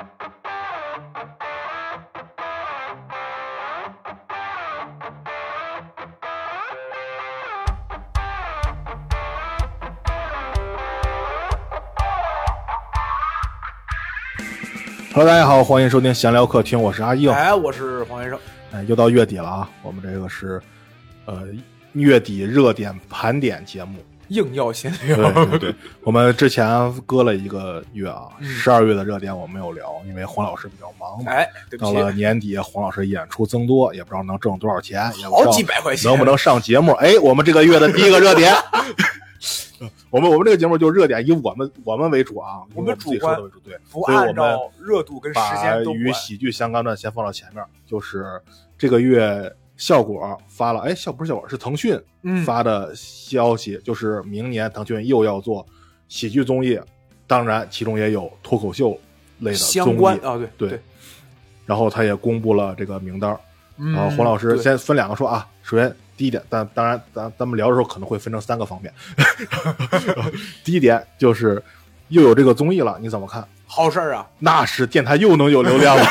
Hello， 大家好，欢迎收听闲聊客厅，我是阿硬。 我是黄先生。 又到月底了啊，我们这个是月底热点盘点节目， 硬要闲聊。 对，我们之前搁了一个月啊，12月的热点我没有聊，因为黄老师比较忙嘛。 对不起。 到了年底，黄老师演出增多，也不知道能挣多少钱，也不知道好几百块钱， 能不能上节目？我们这个月的第一个热点。我们这个节目就是热点以我们为主啊， 我们主观为主，对， 不按照热度跟时间都把与喜剧相关的先放到前面。就是这个月效果发了，不是效果，是腾讯发的消息，就是明年腾讯又要做喜剧综艺，当然其中也有脱口秀类的综艺相关啊，对。 然后他也公布了这个名单，然后黄老师先分两个说啊，首先。第一点，当然咱们聊的时候可能会分成3个方面。第一点就是又有这个综艺了，你怎么看？ 好事啊， 那是电台又能有流量了。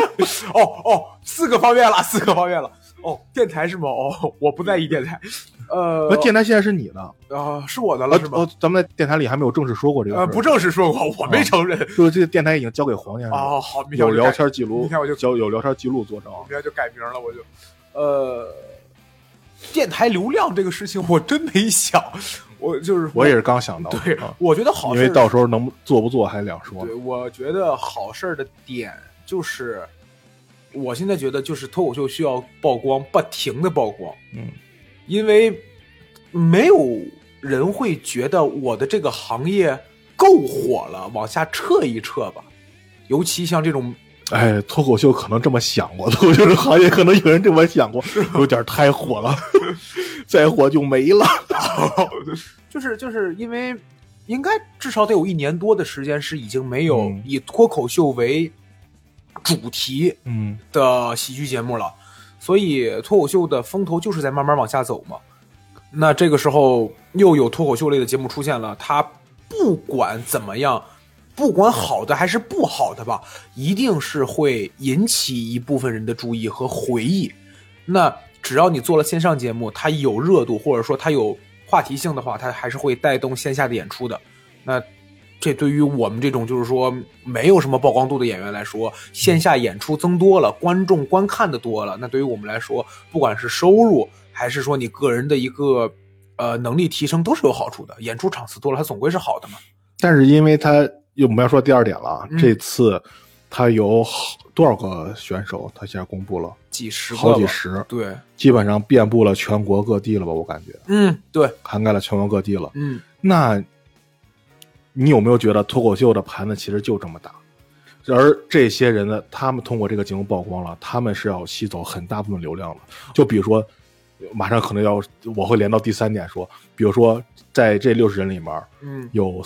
4个方面了。电台是吗？我不在意电台。 电台现在是你的是我的了是吗？ 咱们在电台里还没有正式说过这个。 不正式说过，我没承认。 就是这个电台已经交给黄先生了。 好， 有聊天记录， 明天我就有聊天记录做证。 明天就改名了，我就电台流量这个事情我真没想，我也是刚想到。 对，我觉得好事， 因为到时候能做不做还两说。 对，我觉得好事的点就是，我现在觉得就是脱口秀需要曝光，不停的曝光。因为没有人会觉得我的这个行业够火了，往下撤一撤吧。尤其像这种。 脱口秀可能这么想过，脱口秀这行业可能有人这么想过，有点太火了，再火就没了。 就是因为应该至少得有1年多的时间是已经没有以脱口秀为主题的喜剧节目了，所以脱口秀的风头就是在慢慢往下走嘛。那这个时候又有脱口秀类的节目出现了，它不管怎么样。不管好的还是不好的吧，一定是会引起一部分人的注意和回忆。那只要你做了线上节目，它有热度或者说它有话题性的话，它还是会带动线下的演出的。那这对于我们这种就是说没有什么曝光度的演员来说，线下演出增多了，观众观看的多了，那对于我们来说，不管是收入还是说你个人的一个能力提升都是有好处的。演出场次多了，它总归是好的嘛。 但是因为它我们要说第二点了，这次他有多少个选手？他现在公布了好几十， 对， 基本上遍布了全国各地了吧？我感觉， 对， 涵盖了全国各地了。那你有没有觉得脱口秀的盘子其实就这么大？而这些人呢，他们通过这个节目曝光了，他们是要吸走很大部分流量了。就比如说，马上可能我会连到第3点说，比如说。在这60人里面，有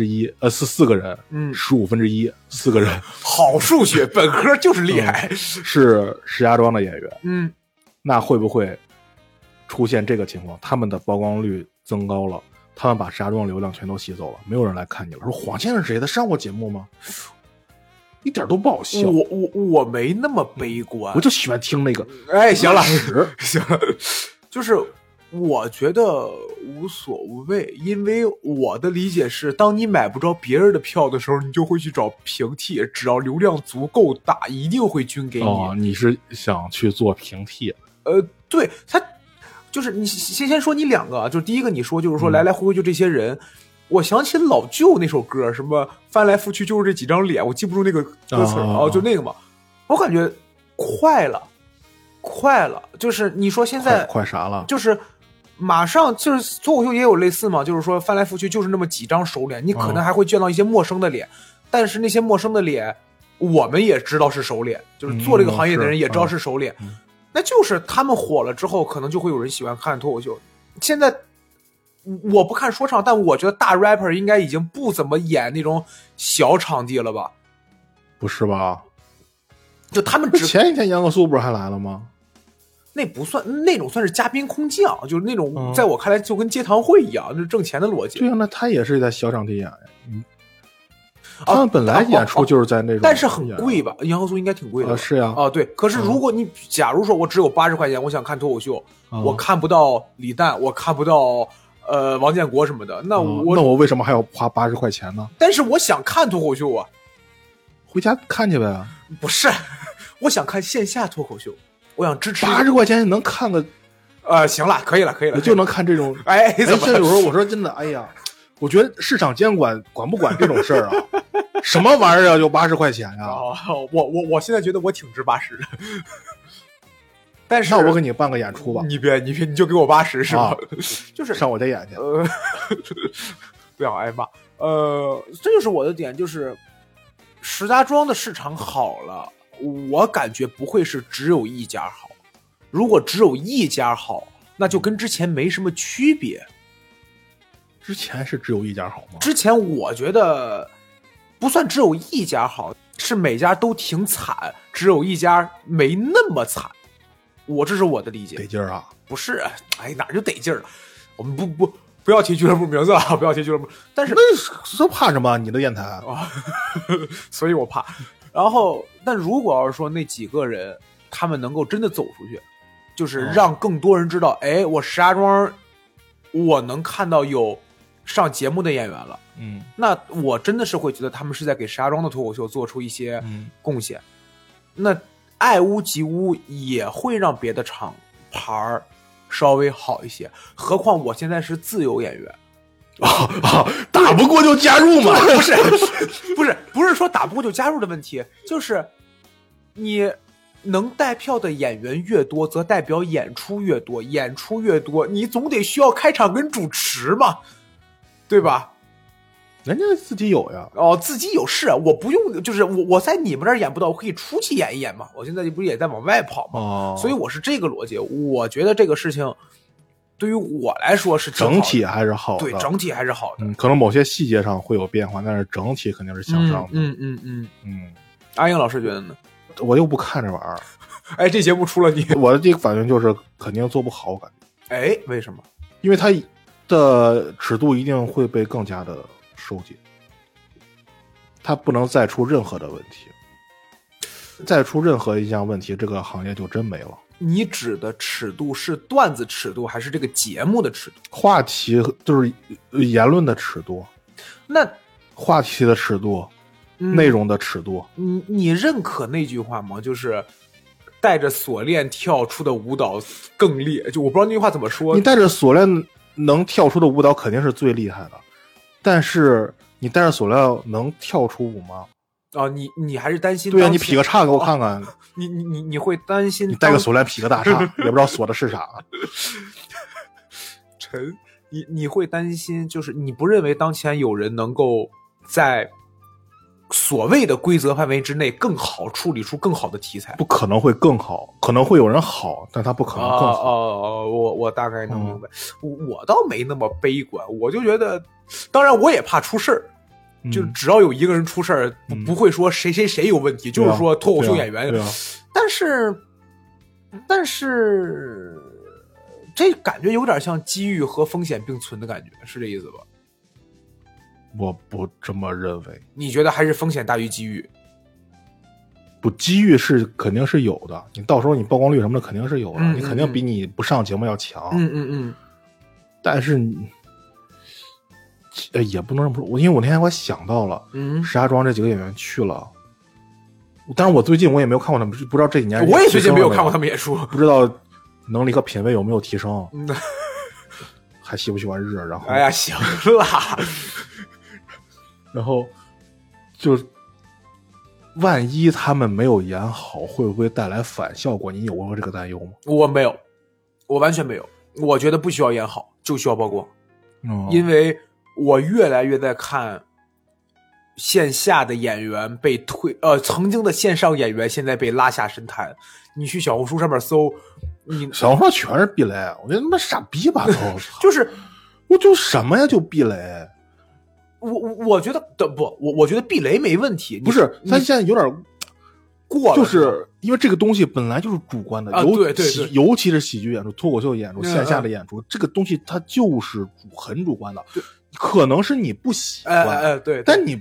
4个人，1/15，4个人， 好数学，本科就是厉害， 是石家庄的演员，那会不会出现这个情况？他们的曝光率增高了，他们把石家庄流量全都吸走了，没有人来看你了。说黄先生谁？他上过节目吗？一点都不好笑。 我没那么悲观， 我就喜欢听那个。 行了，行了，就是。我觉得无所谓，因为我的理解是，当你买不着别人的票的时候，你就会去找平替，只要流量足够大，一定会均给你。 你是想去做平替？ 对，他就是你先说你2个，就是第一个你说就是说来来回回就这些人，我想起老舅那首歌，什么翻来覆去就是这几张脸，我记不住那个歌词就那个嘛，我感觉快了，就是你说现在快啥了？ 就是。马上就是脱口秀也有类似嘛，就是说翻来覆去就是那么几张熟脸，你可能还会见到一些陌生的脸，但是那些陌生的脸我们也知道是熟脸，就是做这个行业的人也知道是熟脸，那就是他们火了之后可能就会有人喜欢看脱口秀。现在我不看说唱，但我觉得大 rapper 应该已经不怎么演那种小场地了吧？ 不是吧？ 就他们前几天杨克苏不是还来了吗？ 那不算，那种算是嘉宾空降，就是那种在我看来就跟接堂会一样，就是挣钱的逻辑。 对啊，那他也是在小场地演呀。 他们本来演出就是在那种， 但是很贵吧？银行租应该挺贵的。 是呀。 对。可是如果你假如说我只有80块钱，我想看脱口秀，我看不到李诞，我看不到王建国什么的，那我为什么还要花80块钱呢？ 但是我想看脱口秀啊， 回家看去呗。 不是，我想看线下脱口秀，我想支持。 80块钱能看个行了，可以了， 就能看这种。 怎么？ 有时候我说真的，哎呀，我觉得市场监管不管这种事儿啊？什么玩意儿啊，就80块钱呀？ 我现在觉得我挺值80的。但是那我给你办个演出吧。 你就给我80是吧？就是上我家演去。 不想挨骂。这就是我的点，就是石家庄的市场好了，我感觉不会是只有一家好。如果只有一家好，那就跟之前没什么区别。 之前是只有一家好吗？ 之前我觉得不算只有一家好，是每家都挺惨，只有一家没那么惨。这是我的理解。 得劲儿啊？ 不是，哪就得劲儿了？我们不要提俱乐部名字了，不要提俱乐部。但是这怕什么？你的电台啊，所以我怕。然后，但如果要是说那几个人，他们能够真的走出去，就是让更多人知道，我石家庄，我能看到有上节目的演员了。那我真的是会觉得他们是在给石家庄的脱口秀做出一些贡献。那爱屋及乌也会让别的厂牌稍微好一些，何况我现在是自由演员。 打不过就加入嘛？ 不是说打不过就加入的问题，就是你能带票的演员越多，则代表演出越多，演出越多，你总得需要开场跟主持嘛，对吧？ 人家自己有呀。 自己有是，我不用，就是我在你们这儿演不到，我可以出去演一演嘛。我现在不是也在往外跑嘛，所以我是这个逻辑。我觉得这个事情对于我来说是整体还是好的， 对，整体还是好的。 可能某些细节上会有变化，但是整体肯定是向上的。 阿英老师觉得呢？ 我又不看这玩意儿。 这节目出了你， 我的第一个反应就是肯定做不好，感觉。为什么？ 因为它的尺度一定会被更加的收紧，它不能再出任何的问题，再出任何一项问题，这个行业就真没了。 你指的尺度是段子尺度，还是这个节目的尺度？ 话题就是言论的尺度。 那话题的尺度，内容的尺度。 你认可那句话吗？就是带着锁链跳出的舞蹈更厉害。就我不知道那句话怎么说。 你带着锁链能跳出的舞蹈肯定是最厉害的，但是你带着锁链能跳出舞吗？ 你还是担心？ 对呀，你劈个叉给我看看。 你会担心？ 你带个锁链劈个大叉，也不知道锁的是啥。 陈，你会担心？就是你不认为当前有人能够在所谓的规则范围之内更好处理出更好的题材？ 不可能会更好，可能会有人好，但他不可能更好。 我大概能明白。我倒没那么悲观，我就觉得，当然我也怕出事儿。就只要有一个人出事儿，不会说谁有问题，就是说脱口秀演员。但是这感觉有点像机遇和风险并存的感觉，是这意思吧？ 我不这么认为。 你觉得还是风险大于机遇？ 不，机遇是肯定是有的，你到时候你曝光率什么的肯定是有的，你肯定比你不上节目要强。但是也不能这么说，因为我那天我想到了，石家庄这几个演员去了，但是我最近我也没有看过他们，不知道这几年我也最近没有看过他们演出， 不知道能力和品味有没有提升，还喜不喜欢日？然后行了， 然后就万一他们没有演好，会不会带来反效果？你有过这个担忧吗？ 我没有，我完全没有。我觉得不需要演好，就需要曝光，因为我越来越在看线下的演员被曾经的线上演员现在被拉下神坛。你去小红书上面搜， 小红书全是避雷，我觉得他妈傻逼吧都。 就是我就什么呀就避雷。 我觉得我觉得避雷没问题。 不是，他现在有点过了， 就是因为这个东西本来就是主观的， 对， 尤其是喜剧演出、脱口秀演出、线下的演出，这个东西它就是很主观的，可能是你不喜欢， 对， 但你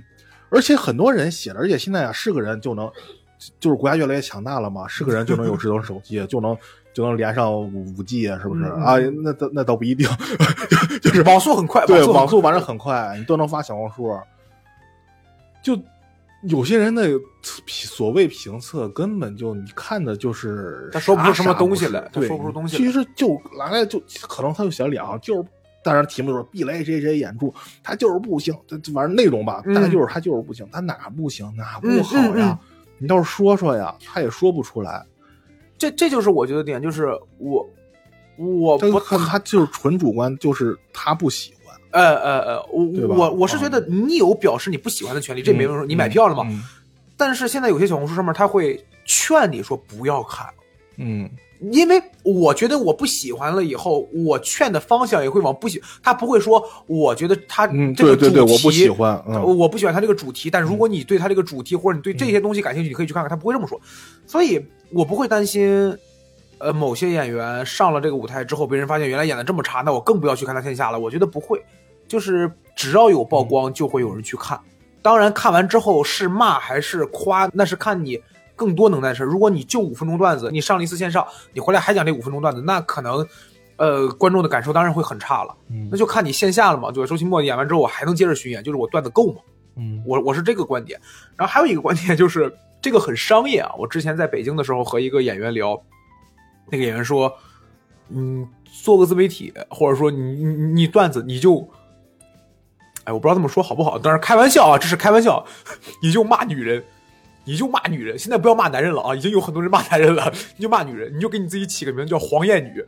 而且很多人写的，而且现在啊是个人就能，就是国家越来越强大了嘛，是个人就能有智能手机，就能连上5G 啊，是不是啊？那倒不一定，就是网速很快， 对，网速反正很快，你都能发小红书。就有些人的所谓评测根本就你看的就是他说不出什么东西来，他说不出东西来。 其实就来了就可能他就写了2行，就是当然题目就是避雷谁谁演出，他就是不行，反正内容吧，大概就是他就是不行，他哪不行哪不好呀？你倒是说说呀，他也说不出来。 这就是我觉得点，就是我不看他就是纯主观，就是他不喜欢。 我是觉得你有表示你不喜欢的权利，这没有说你买票了嘛。但是现在有些小红书上面他会劝你说不要看，因为我觉得我不喜欢了以后，我劝的方向也会往不喜，他不会说我觉得他这个主题， 对，我不喜欢， 我不喜欢他这个主题，但如果你对他这个主题或者你对这些东西感兴趣，你可以去看看，他不会这么说，所以我不会担心。某些演员上了这个舞台之后，被人发现原来演的这么差，那我更不要去看他线下了。我觉得不会，就是只要有曝光，就会有人去看。当然，看完之后是骂还是夸，那是看你更多能耐的事。如果你就5分钟段子，你上了一次线上，你回来还讲这5分钟段子，那可能，观众的感受当然会很差了。那就看你线下了嘛。就周奇墨演完之后，我还能接着巡演，就是我段子够嘛。我是这个观点。然后还有一个观点就是这个很商业啊。我之前在北京的时候和一个演员聊。那个演员说，做个自媒体，或者说你段子你就，我不知道这么说好不好，当然开玩笑啊，这是开玩笑，你就骂女人，现在不要骂男人了啊，已经有很多人骂男人了，你就骂女人，你就给你自己起个名叫黄艳女，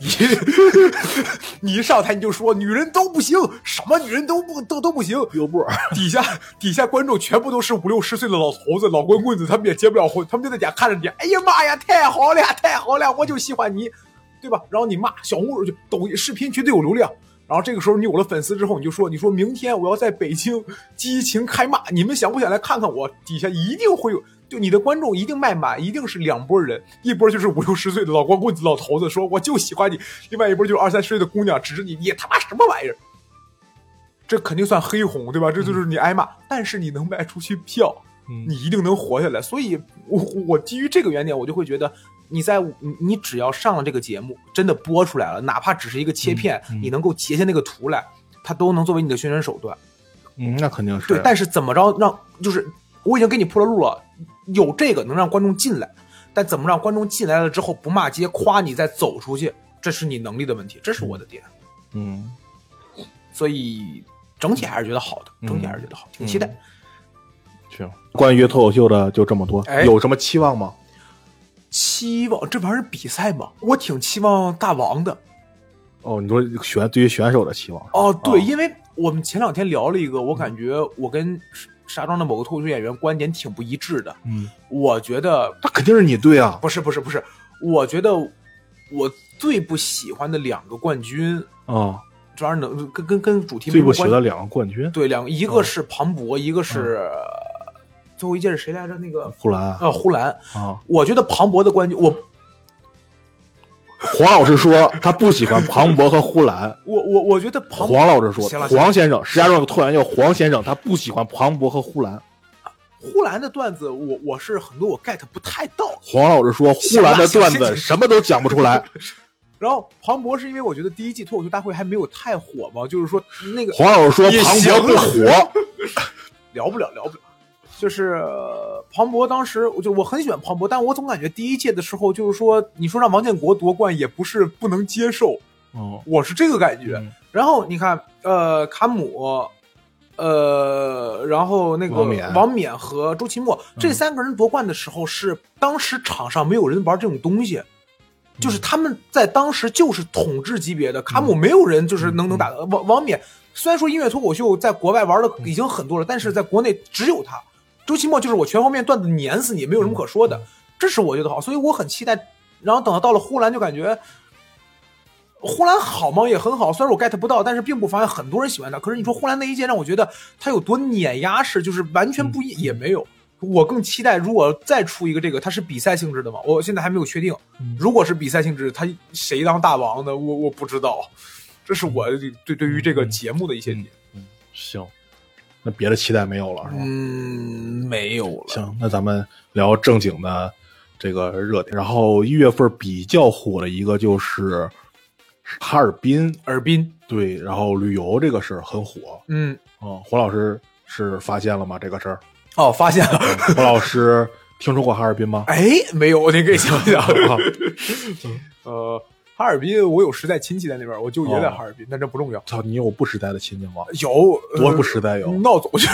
你一上台你就说女人都不行，什么女人都不行， 有不底下观众全部都是50-60岁的老头子老光棍子，他们也结不了婚，他们就在家看着你，哎呀妈呀，太好了，我就喜欢你，对吧？然后你骂小红书就抖音视频绝对有流量。然后这个时候你有了粉丝之后，你说明天我要在北京激情开骂，你们想不想来看看我？底下一定会有，就你的观众一定卖满，一定是2拨人，一波就是50-60岁的老光棍子老头子说我就喜欢你，另外一波就是20-30岁的姑娘指着你他妈什么玩意儿，这肯定算黑红，对吧？这就是你挨骂，但是你能卖出去票，你一定能活下来。所以我基于这个原点，我就会觉得你只要上了这个节目，真的播出来了，哪怕只是一个切片，你能够截下那个图来，它都能作为你的宣传手段。 那肯定是对。但是怎么着让，就是我已经给你铺了路了，有这个能让观众进来，但怎么让观众进来了之后不骂街夸你再走出去，这是你能力的问题，这是我的点。所以整体还是觉得好的，挺期待。 行，关于脱口秀的就这么多，有什么期望吗？ 期望这玩意儿比赛嘛，我挺期望大王的。 你说对于选手的期望？ 对，因为我们前2天聊了一个，我感觉我跟沙庄的某个脱口秀演员观点挺不一致的。我觉得那肯定是你对啊。 不是，我觉得我最不喜欢的2个冠军这玩意儿能跟主题最不喜欢的2个冠军， 对，一个是庞博，一个是。最后一届是谁来着？那个呼兰呼兰我觉得庞博的冠军， 黄老师说他不喜欢庞博和呼兰。 我觉得黄老师说，黄先生，石家庄有个突然叫黄先生，他不喜欢庞博和呼兰。 呼兰的段子，我是很多我 get 不太到。 黄老师说，呼兰的段子什么都讲不出来。 然后庞博是因为我觉得第1季脱口秀大会还没有太火嘛，就是说那个黄老师说庞博不火， 聊不了。就是庞博当时我很喜欢庞博，但我总感觉第1届的时候，就是说你说让王建国夺冠也不是不能接受，我是这个感觉。然后你看卡姆，然后那个王冕和周奇墨这3个人夺冠的时候，是当时场上没有人玩这种东西，就是他们在当时就是统治级别的。卡姆没有人就是能打的，王冕虽然说音乐脱口秀在国外玩的已经很多了，但是在国内只有他。周奇墨就是我全方面段子碾死你，没有什么可说的，这是我觉得好，所以我很期待。然后等到了呼兰，就感觉呼兰好吗？也很好，虽然我 get 不到，但是并不妨碍很多人喜欢他。可是你说呼兰那一届让我觉得他有多碾压式，就是完全不一，也没有。我更期待如果再出一个这个，它是比赛性质的嘛？我现在还没有确定。如果是比赛性质，他谁当大王的，我不知道。这是我对于这个节目的一些点。 行。 那别的期待没有了是吧？ 没有了。 行，那咱们聊正经的这个热点。然后1月份比较火的一个就是哈尔滨，对，然后旅游这个事儿很火。黄老师是发现了吗？这个事儿？ 发现了。 黄老师听说过哈尔滨吗？ 没有，您可以讲讲。哈尔滨我有实在亲戚在那边，我舅爷在哈尔滨，但这不重要。 操，你有不实在的亲戚吗？ 有， 多不实在有， 闹走就是。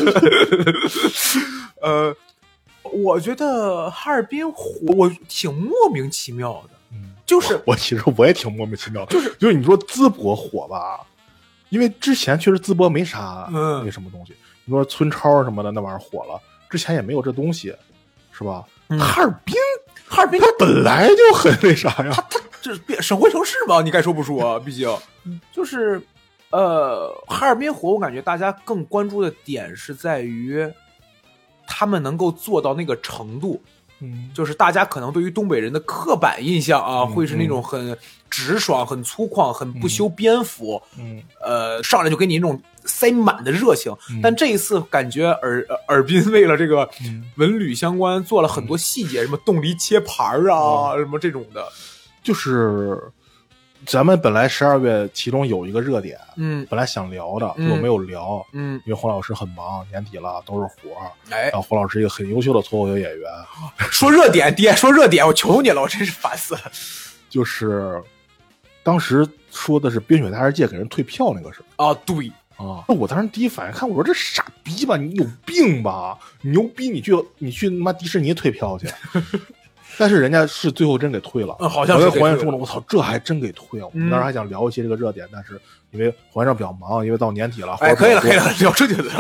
我觉得哈尔滨火，我挺莫名其妙的。就是我其实我也挺莫名其妙的，就是你说淄博火吧，因为之前确实淄博没啥那什么东西。你说村超什么的那玩意儿火了，之前也没有这东西，是吧？哈尔滨它本来就很那啥呀， 它这省会城市嘛，你该说不说啊？毕竟就是哈尔滨火，我感觉大家更关注的点是在于他们能够做到那个程度。就是大家可能对于东北人的刻板印象啊，会是那种很直爽、很粗犷、很不修边幅，上来就给你那种塞满的热情。但这一次感觉尔滨为了这个文旅相关做了很多细节，什么冻梨切盘啊，什么这种的。 就是咱们本来12月其中有一个热点，本来想聊的，结果没有聊，因为黄老师很忙，年底了都是活，然后黄老师一个很优秀的脱口秀演员。 说热点，爹，说热点，我求你了，我真是烦死了。 就是当时说的是冰雪大世界给人退票那个事啊，对啊，那我当时第一反应看，我说这傻逼吧，你有病吧？你牛逼，你去他妈迪士尼退票去。但是人家是最后真给退了， 好像是。 我跟黄先说了，我操，这还真给退啊！我们当时还想聊一些这个热点，但是因为黄先生比较忙，因为到年底了， 可以了，聊正经的。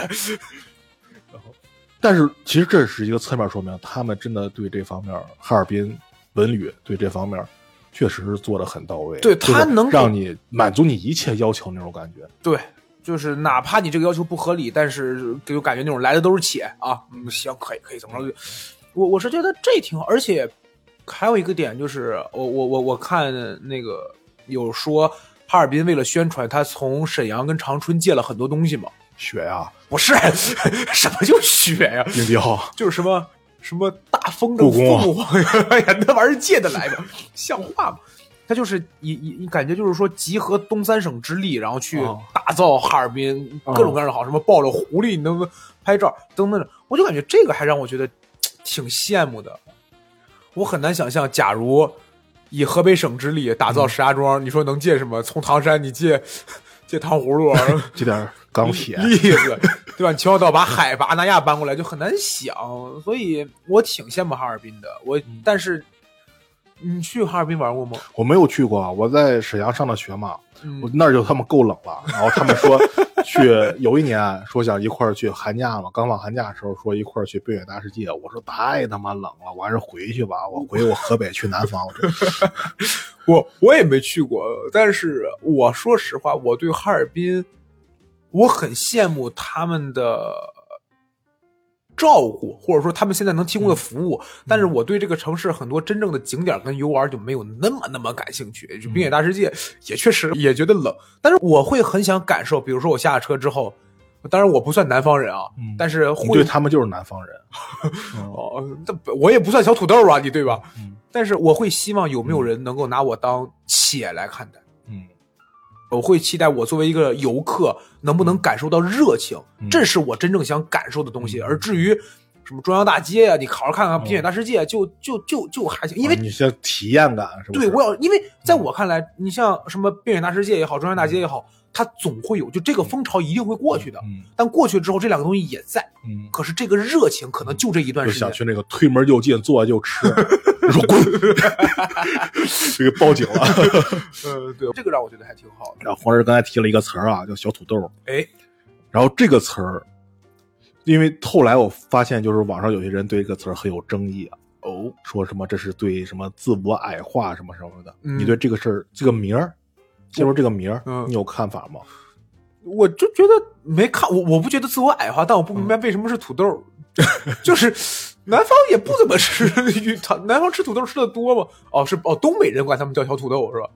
但是其实这是一个侧面说明，他们真的对这方面，哈尔滨文旅对这方面确实是做得很到位。 对，他能让你满足你一切要求那种感觉。 对，就是哪怕你这个要求不合理，但是给我感觉那种来的都是且啊，行，可以怎么着？我是觉得这挺好，而且还有一个点就是，我看那个有说哈尔滨为了宣传，他从沈阳跟长春借了很多东西嘛。 雪呀？ 不是，什么叫雪呀？ 冰雕就是什么大风筝、凤凰呀，哎呀，那玩意儿借得来吗？像话吗？他就是你感觉就是说集合东三省之力，然后去打造哈尔滨各种各样的好，什么抱着狐狸能拍照等等，我就感觉这个还让我觉得挺羡慕的。我很难想象，假如以河北省之力打造石家庄，你说能借什么？从唐山你借糖葫芦， 借点钢铁栗子，对吧？你从小到把海拔那亚搬过来就很难想，所以我挺羡慕哈尔滨的。但是你去哈尔滨玩过吗？ 我没有去过，我在沈阳上的学嘛，我那儿就他们够冷了。然后他们说有一年说想一块儿去寒假嘛，刚放寒假的时候说一块儿去冰雪大世界，我说太他妈冷了，我还是回去吧，我回我河北去南方。 我也没去过，但是我说实话，我对哈尔滨我很羡慕他们的照顾，或者说他们现在能提供的服务，但是我对这个城市很多真正的景点跟游玩就没有那么感兴趣。就冰雪大世界也确实也觉得冷，但是我会很想感受，比如说我下了车之后，当然我不算南方人啊，但是你对他们就是南方人。 我也不算小土豆啊，你对吧？但是我会希望有没有人能够拿我当且来看待。我会期待我作为一个游客能不能感受到热情，这是我真正想感受的东西。而至于什么中央大街啊，你好好看看冰雪大世界，就还行，因为你像体验感是吧？ 对，因为在我看来，你像什么冰雪大世界也好，中央大街也好，它总会有，就这个风潮一定会过去的。但过去之后，这两个东西也在。可是这个热情可能就这一段时间。 就想去那个推门就进，坐下就吃，说滚，这个报警了。 对，这个让我觉得还挺好的。 然后黄师刚才提了一个词儿啊，叫小土豆。然后这个词儿，因为后来我发现，就是网上有些人对这个词儿很有争议啊。说什么这是对什么自我矮化什么什么的。你对这个事儿，这个名儿，先说这个名儿，你有看法吗？ 我就觉得没看，我不觉得自我矮化，但我不明白为什么是土豆。就是南方也不怎么吃南方吃土豆吃的多吗？东北人管他们叫小土豆是吧？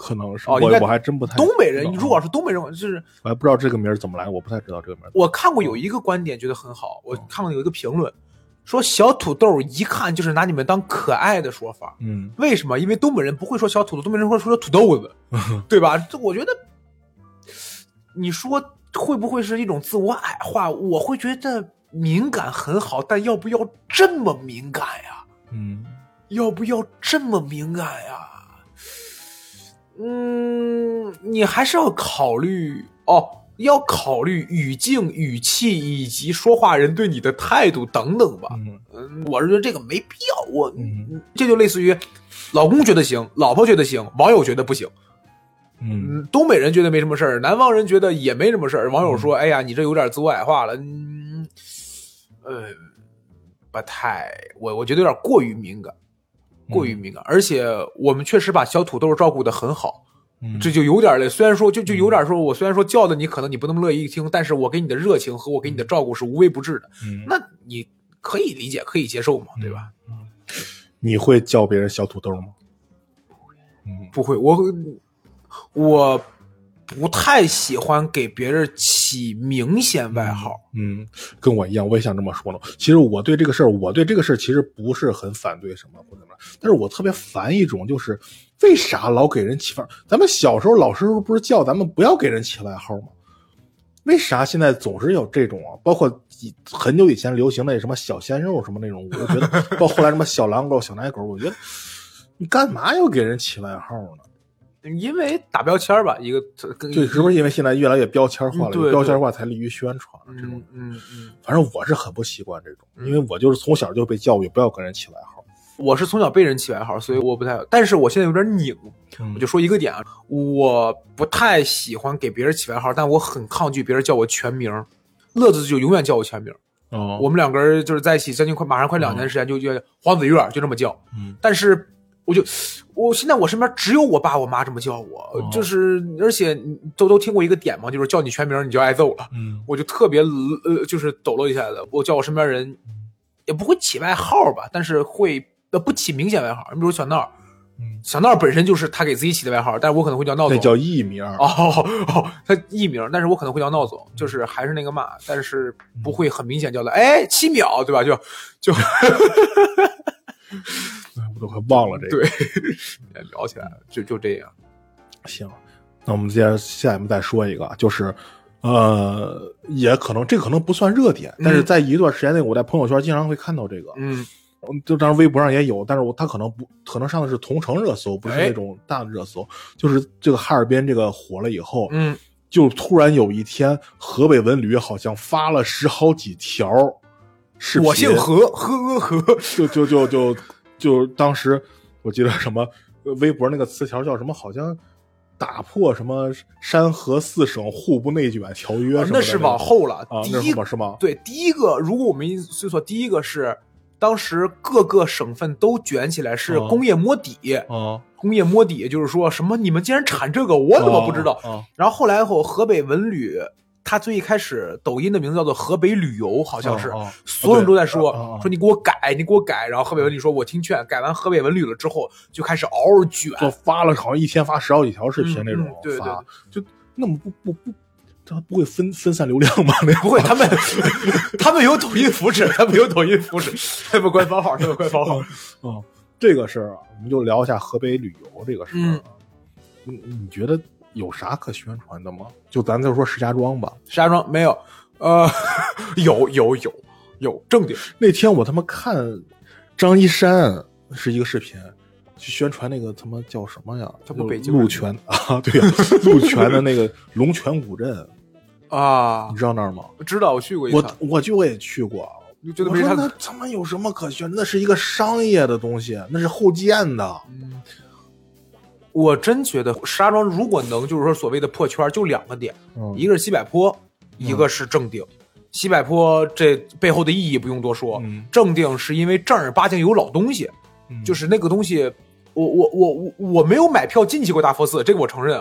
可能是我还真不太东北人，如果是东北人，就是我还不知道这个名怎么来，我不太知道这个名。 我看过有一个观点觉得很好，我看过有一个评论说小土豆一看就是拿你们当可爱的说法。为什么？因为东北人不会说小土豆，东北人会说土豆子，对吧？这我觉得你说会不会是一种自我矮化？我会觉得敏感很好，但要不要这么敏感呀？要不要这么敏感呀？你还是要考虑要考虑语境、语气以及说话人对你的态度等等吧。我是觉得这个没必要。这就类似于老公觉得行，老婆觉得行，网友觉得不行。东北人觉得没什么事儿，南方人觉得也没什么事儿。网友说：“哎呀，你这有点自我矮化了。”不太，我觉得有点过于敏感。而且我们确实把小土豆照顾得很好，这就有点了。虽然说就有点说，我虽然说叫的你可能你不那么乐意听，但是我给你的热情和我给你的照顾是无微不至的。那你可以理解，可以接受嘛，对吧？ 你会叫别人小土豆吗？ 不会，我不太喜欢给别人起明显外号。 跟我一样，我也想这么说呢。其实我对这个事儿其实不是很反对什么或者什么，但是我特别烦一种就是为啥老给人起外号？咱们小时候老师不是叫咱们不要给人起外号吗？为啥现在总是有这种啊？包括很久以前流行的什么小鲜肉什么那种，我觉得包括后来什么小狼狗、小奶狗，我觉得你干嘛要给人起外号呢？ 因为打标签吧，一个对，是不是因为现在越来越标签化了？标签化才利于宣传这种。反正我是很不习惯这种，因为我就是从小就被教育不要跟人起外号。 我是从小被人起外号，所以我不太，但是我现在有点拧。我就说一个点啊，我不太喜欢给别人起外号，但我很抗拒别人叫我全名。乐子就永远叫我全名。我们两个人就是在一起将近马上快2年的时间，就叫黄子月，就这么叫。但是我现在我身边只有我爸我妈这么叫我，就是而且都听过一个点嘛，就是叫你全名你就挨揍了。我就特别就是抖了一下子，我叫我身边人也不会起外号吧，但是会不起明显外号。你比如小闹，小闹本身就是他给自己起的外号，但是我可能会叫闹总， 那叫艺名。 他艺名，但是我可能会叫闹总，就是还是那个嘛，但是不会很明显叫的7秒，对吧？就我都快忘了这个。 对，聊起来了，就这样。 行，那我们下面再说一个，就是也可能这可能不算热点，但是在一段时间内，我在朋友圈经常会看到这个。就当然微博上也有，但是他可能上的是同城热搜，不是那种大的热搜。就是这个哈尔滨这个火了以后，就突然有一天，河北文旅好像发了10好几条视频。 我姓何， 就当时我记得什么微博那个词条叫什么，好像打破什么山河4省互不内卷条约什么的。 那是往后了啊，那是是吗？ 对，第一个如果我没记错，第一个是当时各个省份都卷起来，是工业摸底。工业摸底就是说什么你们竟然产这个，我怎么不知道？然后后来河北文旅。他最一开始抖音的名字叫做河北旅游，好像是，所有人都在说你给我改，然后河北文旅说我听劝，改完河北文旅了之后就开始嗷嗷卷， 就发了好像一天发10好几条视频那种。 对， 就那么他不会分散流量吗？ 不会，他们有抖音扶持，他们官方号， 这个事儿啊，我们就聊一下河北旅游这个事儿。你觉得有啥可宣传的吗？就咱就说石家庄吧。 石家庄没有，有正经。 那天我他妈看张一山是一个视频，去宣传那个他妈叫什么呀？ 他不北京鹿泉啊，对呀，鹿泉的那个龙泉古镇啊， 你知道那儿吗？ 知道，我去过一趟。 我也去过。 觉得我说那他妈有什么可宣？那是一个商业的东西，那是后建的。 我真觉得石家庄如果能就是说所谓的破圈，就2个点，一个是西柏坡，一个是正定。西柏坡这背后的意义不用多说，正定是因为正儿八经有老东西，就是那个东西，我没有买票进去过大佛寺，这个我承认啊，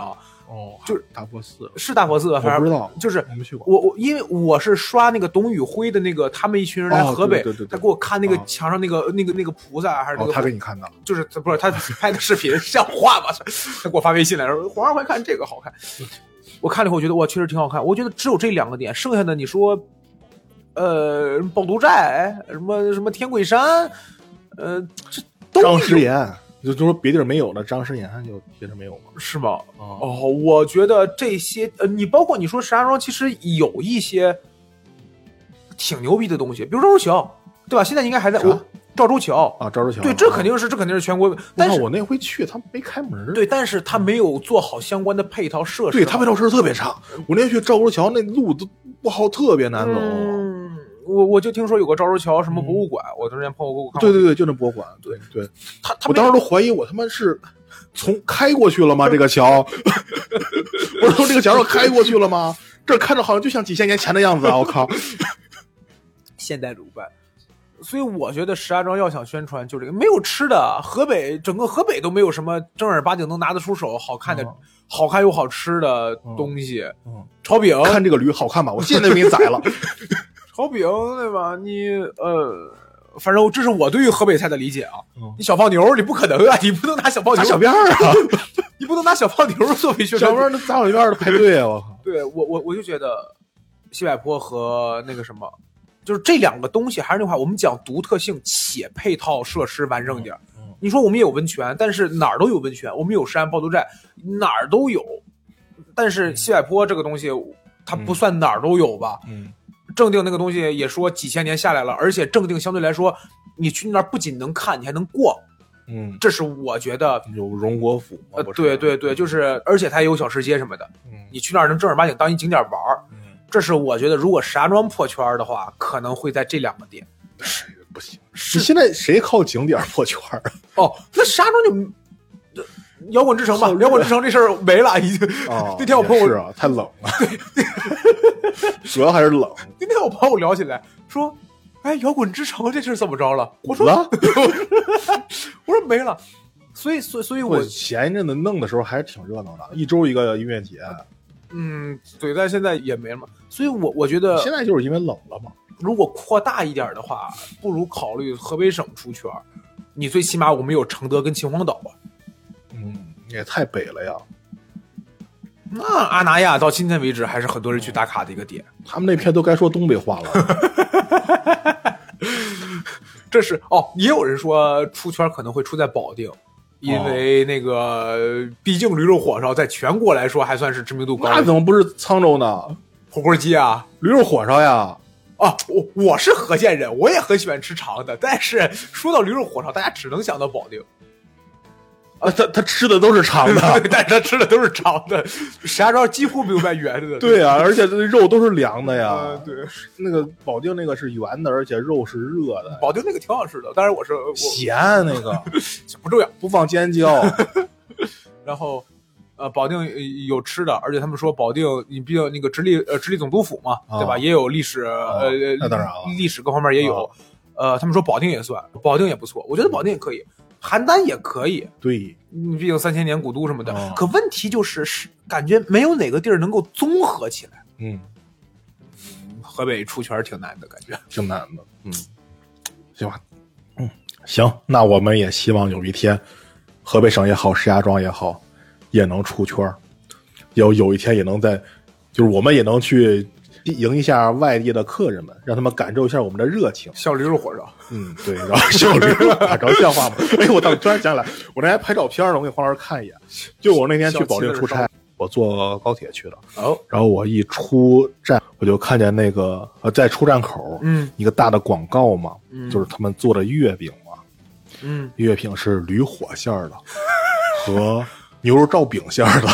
哦， 就是大佛寺， 是大佛寺吧？反正我不知道， 就是我没去过。 我因为我是刷那个董宇辉的那个，他们一群人来河北， 对， 他给我看那个墙上那个菩萨还是那个， 他给你看的， 就是不是他拍的视频，像话吗？他给我发微信来说，黄二环看这个好看，我看了以后我觉得哇，确实挺好看。我觉得只有这2个点，剩下的你说，趵突寨，什么天桂山，这都张师岩。就说别地儿没有的，张师岩就别地儿没有吗？ 是吗？哦，我觉得这些你包括你说石家庄，其实有一些挺牛逼的东西，比如赵州桥，对吧？现在应该还在赵州桥啊，赵州桥， 对，这肯定是全国。但是我那回去，他没开门。 对，但是他没有做好相关的配套设施。 对，他配套设施特别差。我那天去赵州桥，那路都不好，特别难走。 我就听说有个赵州桥什么博物馆，我之前朋友给我看。 对，就那博物馆。对，我当时都怀疑我他妈是从开过去了吗？这个桥，我说从这个桥上开过去了吗？这看着好像就像几千年前的样子啊！我靠， 现代鲁班。所以我觉得石家庄要想宣传，就这个没有吃的，整个河北都没有什么正儿八经能拿得出手好看又好吃的东西。炒饼， 看这个驴好看吧？我现在就给你宰了。 炒饼对吧？你反正这是我对于河北菜的理解啊。你小放牛，你不可能啊！你不能拿小放牛打小辫儿啊！ 你不能拿小放牛作为宣传。 小辫儿那打小辫儿的排队啊！我靠！ 对我就觉得西柏坡和那个什么，就是这2个东西，还是那话，我们讲独特性且配套设施完整点。你说我们也有温泉，但是哪儿都有温泉，我们有山趵突寨，哪儿都有。但是西柏坡这个东西，它不算哪儿都有吧？正定那个东西也说几千年下来了，而且正定相对来说，你去那儿不仅能看，你还能逛。这是我觉得有荣国府。 对，就是而且它也有小吃街什么的。你去那儿能正儿八经当一景点玩。这是我觉得，如果石家庄破圈的话，可能会在这2个点。 不行，你现在谁靠景点破圈哦，那石家庄就摇滚之城吧，摇滚之城这事儿没了，已经。那天我朋友是啊，太冷了，主要还是冷。 那天我朋友聊起来说：“哎，摇滚之城这事儿怎么着了？”我说：“我说没了。”所以我前一阵子弄的时候还是挺热闹的，一周一个音乐节。 对，但现在也没了嘛。所以我觉得现在就是因为冷了嘛。 如果扩大一点的话，不如考虑河北省出圈。你最起码我们有承德跟秦皇岛啊。 也太北了呀。 那阿那亚到今天为止还是很多人去打卡的一个点。 他们那片都该说东北话了。 这是也有人说出圈可能会出在保定，因为那个毕竟驴肉火烧在全国来说还算是知名度高。 那怎么不是沧州呢？ 火锅鸡啊， 驴肉火烧呀。 我是河县人，我也很喜欢吃长的，但是说到驴肉火烧，大家只能想到保定。 他吃的都是长的， 但是他吃的都是长的。石家庄几乎没有卖圆的。 对啊，而且这肉都是凉的呀。 对， 那个保定那个是圆的，而且肉是热的。 保定那个挺好吃的，当然我咸那个不重要， 不放尖椒。 然后保定有吃的，而且他们说保定你毕竟那个直隶总督府嘛，对吧？也有历史那当然了， 历史各方面也有。他们说保定也算，保定也不错，我觉得保定也可以。邯郸也可以， 对， 毕竟3000年古都什么的。可问题就是感觉没有哪个地儿能够综合起来。河北出圈挺难的，感觉挺难的。行吧，行，那我们也希望有一天，河北省也好，石家庄也好，也能出圈，有一天也能就是我们也能去迎一下外地的客人们，让他们感受一下我们的热情。 小驴肉火烧， 对，然后小驴肉火烧像话吗？哎，我突然想起来，我那还拍照片呢，我给黄老师看一眼。就我那天去保定出差，我坐高铁去的。然后我一出站，我就看见那个在出站口，一个大的广告嘛，就是他们做的月饼嘛，月饼是驴火馅的和牛肉罩饼馅的。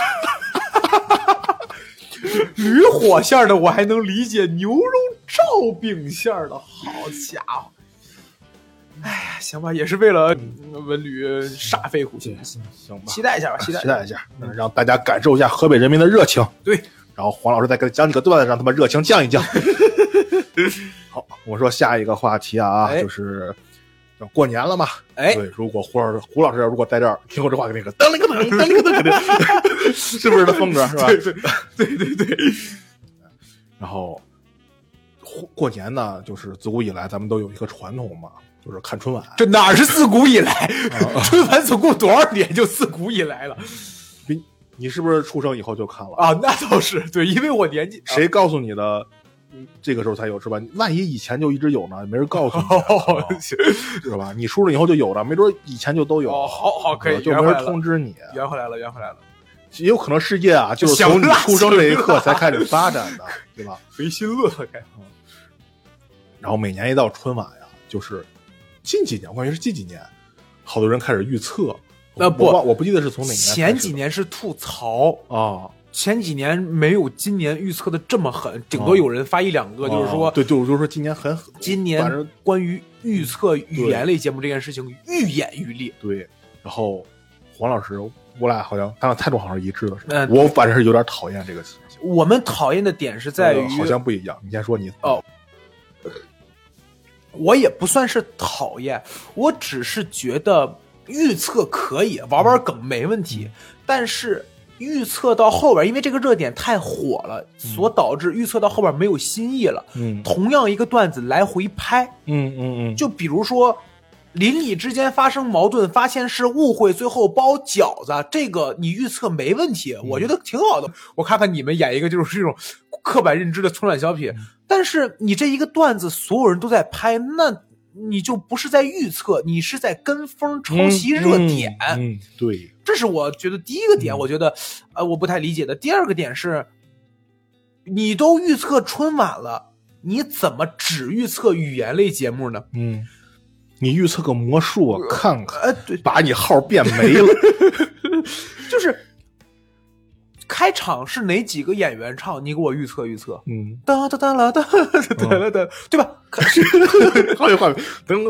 驴火馅的我还能理解，牛肉罩饼馅的，好家伙！哎呀，行吧，也是为了文旅煞费苦心，行吧，期待一下吧，期待一下， 让大家感受一下河北人民的热情。 对， 然后黄老师再给他讲几个段子，让他们热情降一降。好，我说下一个话题啊，就是要过年了嘛。对，如果胡老师如果在这儿听过这话，那个噔了个噔，噔了个噔， 是不是的风格是吧？ 对。 然后过年呢，就是自古以来咱们都有一个传统嘛，就是看春晚。 这哪是自古以来？春晚总共多少年就自古以来了？ 你是不是出生以后就看了啊？那倒是对，因为我年纪。 谁告诉你的？这个时候才有是吧？万一以前就一直有呢，没人告诉你，是吧？你出生以后就有了，没准以前就都有。 好，可以， 就没人通知你。 圆回来了。 也有可能世界啊，就是从你出生这一刻才开始发展的，对吧？ 唯心论开。 然后每年一到春晚呀，就是近几年，我感觉是近几年，好多人开始预测。我不记得是从哪年。 前几年是吐槽啊。 前几年没有今年预测的这么狠，顶多有人发一两个，就是说， 对，就是说今年很狠。 今年关于预测语言类节目这件事情愈演愈烈。 对，然后黄老师，我俩好像态度好像一致的是，我反正是有点讨厌这个情形。 我们讨厌的点是在于， 好像不一样。你先说你。 我也不算是讨厌，我只是觉得预测可以玩梗没问题，但是。预测到后边，因为这个热点太火了，所导致预测到后边没有新意了。同样一个段子来回拍。就比如说，邻里之间发生矛盾，发现是误会，最后包饺子，这个你预测没问题，我觉得挺好的。我看看你们演一个就是这种刻板认知的春晚小品，但是你这一个段子所有人都在拍，那你就不是在预测，你是在跟风抄袭热点。 对。 这是我觉得第一个点，我觉得我不太理解的。第二个点是，你都预测春晚了，你怎么只预测语言类节目呢？ 你预测个魔术啊，看看， 对， 把你号变没了。 就是开场是哪几个演员唱？你给我预测。哒哒哒啦哒哒啦哒，对吧？ 好有画面，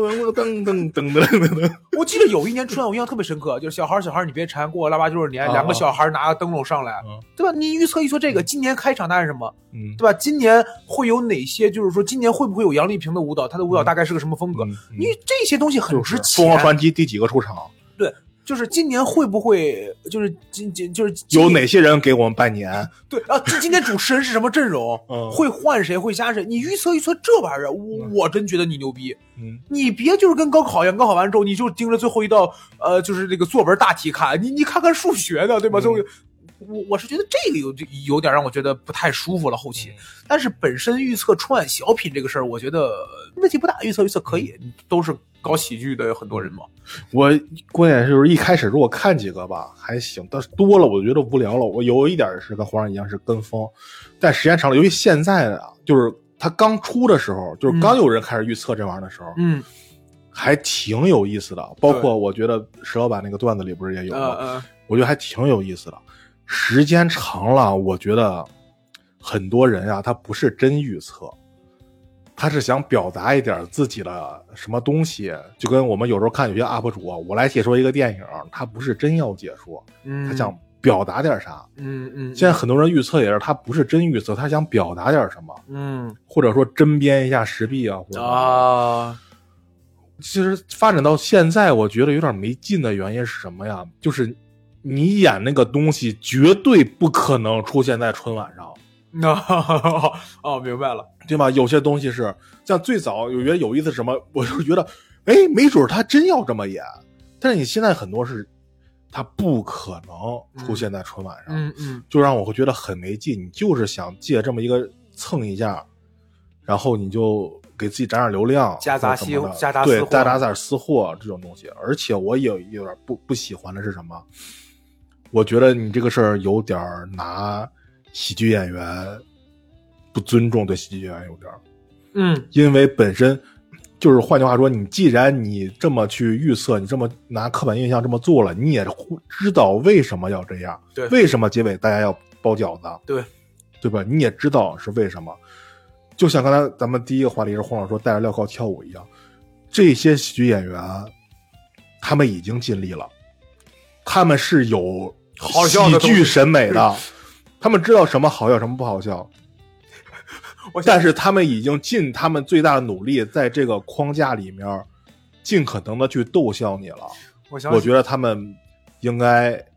噔。 我记得有一年春晚，我印象特别深刻，就是小孩你别馋，过了腊八就是年，两个小孩拿个灯笼上来，对吧？你预测这个，今年开场大概是什么？对吧？今年会有哪些？就是说，今年会不会有杨丽萍的舞蹈？她的舞蹈大概是个什么风格？你这些东西很值钱。 凤凰传奇第几个出场？ 对。就是今年会不会就是有哪些人给我们拜年？ 对啊，今年主持人是什么阵容？会换谁？会加谁？你预测这玩意儿，我真觉得你牛逼。你别就是跟高考一样，高考完之后你就盯着最后一道就是那个作文大题看，你看看数学的，对吧？我是觉得这个有点让我觉得不太舒服了后期。但是本身预测春晚小品这个事儿，我觉得问题不大，预测可以，都是搞喜剧的很多人嘛。 我关键就是一开始如果看几个吧还行，但是多了我就觉得无聊了。我有一点是跟皇上一样是跟风，但时间长了，尤其现在的就是他刚出的时候，就是刚有人开始预测这玩意儿的时候，还挺有意思的。包括我觉得石老板那个段子里不是也有吗？我觉得还挺有意思的。时间长了，我觉得很多人啊，他不是真预测，他是想表达一点自己的什么东西。就跟我们有时候看有些 UP 主，我来解说一个电影，他不是真要解说，他想表达点啥。现在很多人预测也是，他不是真预测，他想表达点什么。或者说针砭一下时弊啊，或者其实发展到现在，我觉得有点没劲的原因是什么呀？就是你演那个东西绝对不可能出现在春晚上。 明白了， 对吧？有些东西是像最早有觉得有意思是什么，我就觉得没准他真要这么演，但是你现在很多是他不可能出现在春晚上。就让我会觉得很没劲。你就是想借这么一个蹭一下，然后你就给自己涨点流量， 夹杂点私货这种东西。而且我也有点不喜欢的是什么？我觉得你这个事儿有点拿喜剧演员不尊重，对喜剧演员有点。因为本身就是换句话说，你既然你这么去预测，你这么拿刻板印象这么做了，你也知道为什么要这样， 对， 为什么结尾大家要包饺子，对吧？你也知道是为什么。就像刚才咱们第一个话题是黄老师说带着镣铐跳舞一样，这些喜剧演员他们已经尽力了，他们是有喜剧审美的，他们知道什么好笑什么不好笑，但是他们已经尽他们最大的努力在这个框架里面尽可能的去逗笑你了。我觉得他们应该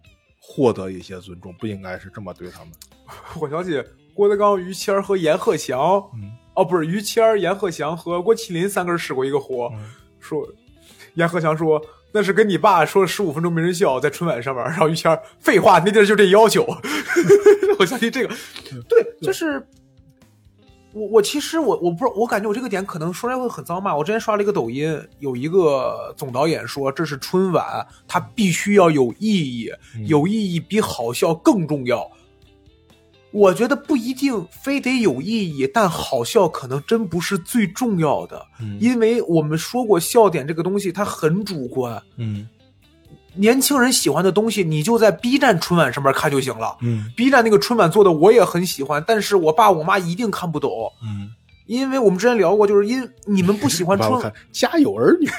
获得一些尊重，不应该是这么对他们。 我想起郭德纲、于谦和阎鹤祥，不是于谦、阎鹤祥和郭麒麟3个人使过一个活，说阎鹤祥说那是跟你爸说15分钟没人笑在春晚上面，然后于谦废话那地儿就这要求。我相信这个，对，就是我其实我不知道，我感觉我这个点可能说出来会很脏骂。我之前刷了一个抖音，有一个总导演说这是春晚，它必须要有意义，有意义比好笑更重要。我觉得不一定非得有意义，但好笑可能真不是最重要的，因为我们说过笑点这个东西它很主观。年轻人喜欢的东西，你就在 B 站春晚上面看就行了。B 站那个春晚做的我也很喜欢，但是我爸我妈一定看不懂。因为我们之前聊过，就是因你们不喜欢春晚， 家有儿女。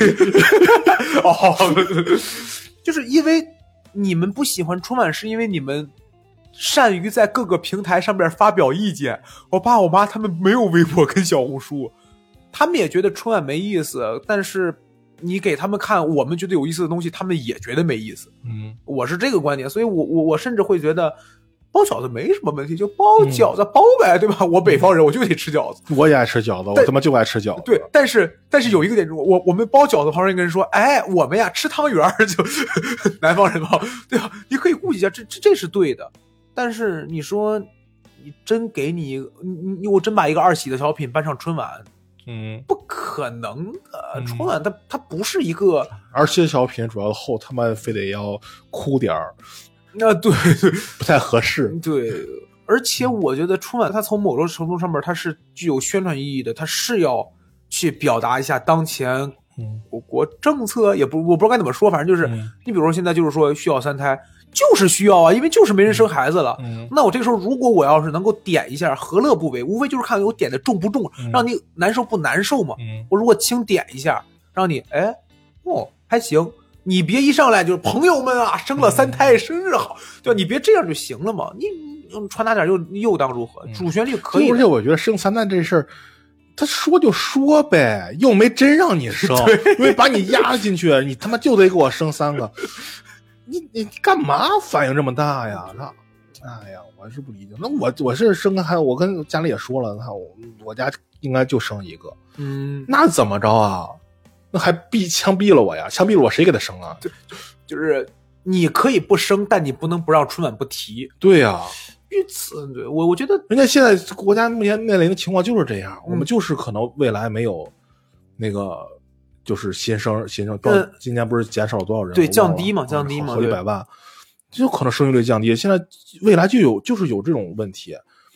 就是因为你们不喜欢春晚，是因为你们善于在各个平台上面发表意见。我爸我妈他们没有微博跟小红书，他们也觉得春晚没意思，但是你给他们看我们觉得有意思的东西，他们也觉得没意思。我是这个观点，所以我甚至会觉得包饺子没什么问题，就包饺子包呗，对吧？我北方人我就得吃饺子， 我也爱吃饺子，我他妈就爱吃饺子。 对，但是有一个点，我们包饺子，旁边一个人说，哎，我们呀吃汤圆就南方人嘛，对吧？你可以顾及一下，这是对的。但是你说你真给你我真把一个二喜的小品搬上春晚，不可能的。春晚它不是一个二喜的小品，主要后他妈非得要哭点儿， 那对不太合适。 对，而且我觉得春晚它从某种程度上面它是具有宣传意义的，它是要去表达一下当前国政策，我不知道该怎么说，反正就是你比如说现在就是说需要3胎。就是需要啊，因为就是没人生孩子了。那我这个时候如果我要是能够点一下，何乐不为？无非就是看我点的重不重，让你难受不难受嘛。我如果轻点一下，让你还行，你别一上来就是朋友们啊，生了3胎，生日好，对吧？你别这样就行了嘛。你传达点又当如何？主旋律可以。 而且我觉得生3胎这事儿，他说就说呗，又没真让你生，因为把你压进去，你他妈就得给我生3个。你干嘛反应这么大呀？哎呀，我是不理解。那我是生个孩子，我跟家里也说了，我家应该就生1个。那怎么着啊？那还枪毙了我呀？枪毙了我谁给他生啊？ 就是你可以不生，但你不能不让春晚不提。 对呀。 于此，对我觉得人家现在国家目前面临的情况就是这样，我们就是可能未来没有那个。就是新生，今年不是减少了多少人？ 对，降低嘛， 好几百万，就可能生育率降低。现在未来就是有这种问题，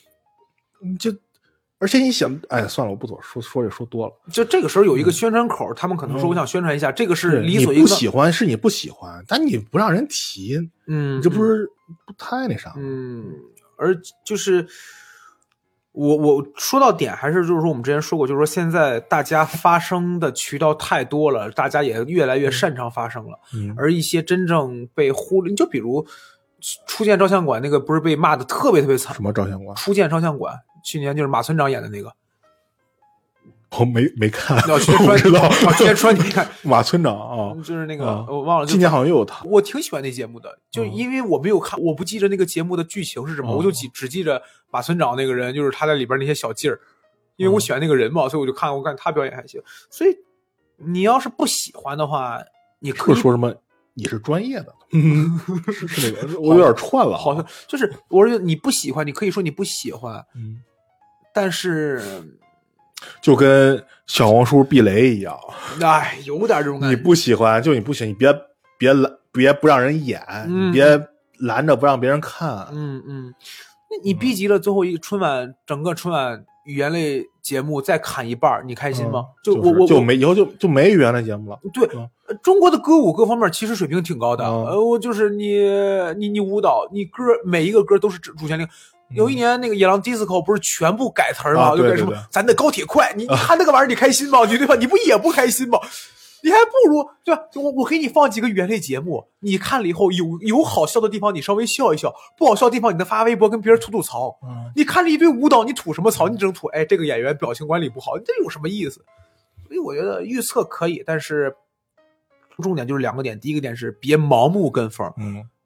而且你想，哎，算了，我不多说也说多了。 就这个时候有一个宣传口，他们可能说我想宣传一下，这个是理所应当。 你不喜欢是你不喜欢，但你不让人提，你这不是不太那啥？ 而就是。我说到点还是就是说我们之前说过，就是说现在大家发声的渠道太多了，大家也越来越擅长发声了，而一些真正被忽略，你就比如初见照相馆那个不是被骂的特别特别惨？ 什么照相馆？ 初见照相馆，去年就是马村长演的那个。 我没看， 我不知道。先说你看马村长啊， 就是那个我忘了， 今年好像又有他。 我挺喜欢那节目的，就因为我没有看，我不记着那个节目的剧情是什么，我就只记着马村长那个人，就是他在里边那些小劲儿。因为我喜欢那个人嘛，所以我就看，我感觉他表演还行。所以你要是不喜欢的话，你可以说什么你是专业的，是那个，我有点串了， 好像就是我说你不喜欢，你可以说你不喜欢，但是。 就跟小红书避雷一样， 哎，有点这种感觉。 你不喜欢就你不行，你别不让人演，你别拦着不让别人看。 那你逼急了，最后一个整个春晚语言类节目再砍一半，你开心吗？ 就没以后就没语言类节目了。 对，中国的歌舞各方面其实水平挺高的。我就是你舞蹈，你歌每一个歌都是主旋律。有一年那个野狼 disco 不是全部改词吗？就改什么咱的高铁快，你看那个玩意儿你开心吗？你对吧？你不也不开心吗？你还不如对吧？我给你放几个语言类节目，你看了以后有好笑的地方你稍微笑一笑，不好笑的地方你能发微博跟别人吐槽。你看了一堆舞蹈，你吐什么槽？你只能吐哎这个演员表情管理不好，这有什么意思？所以我觉得预测可以，但是重点就是2个点，第一个点是别盲目跟风。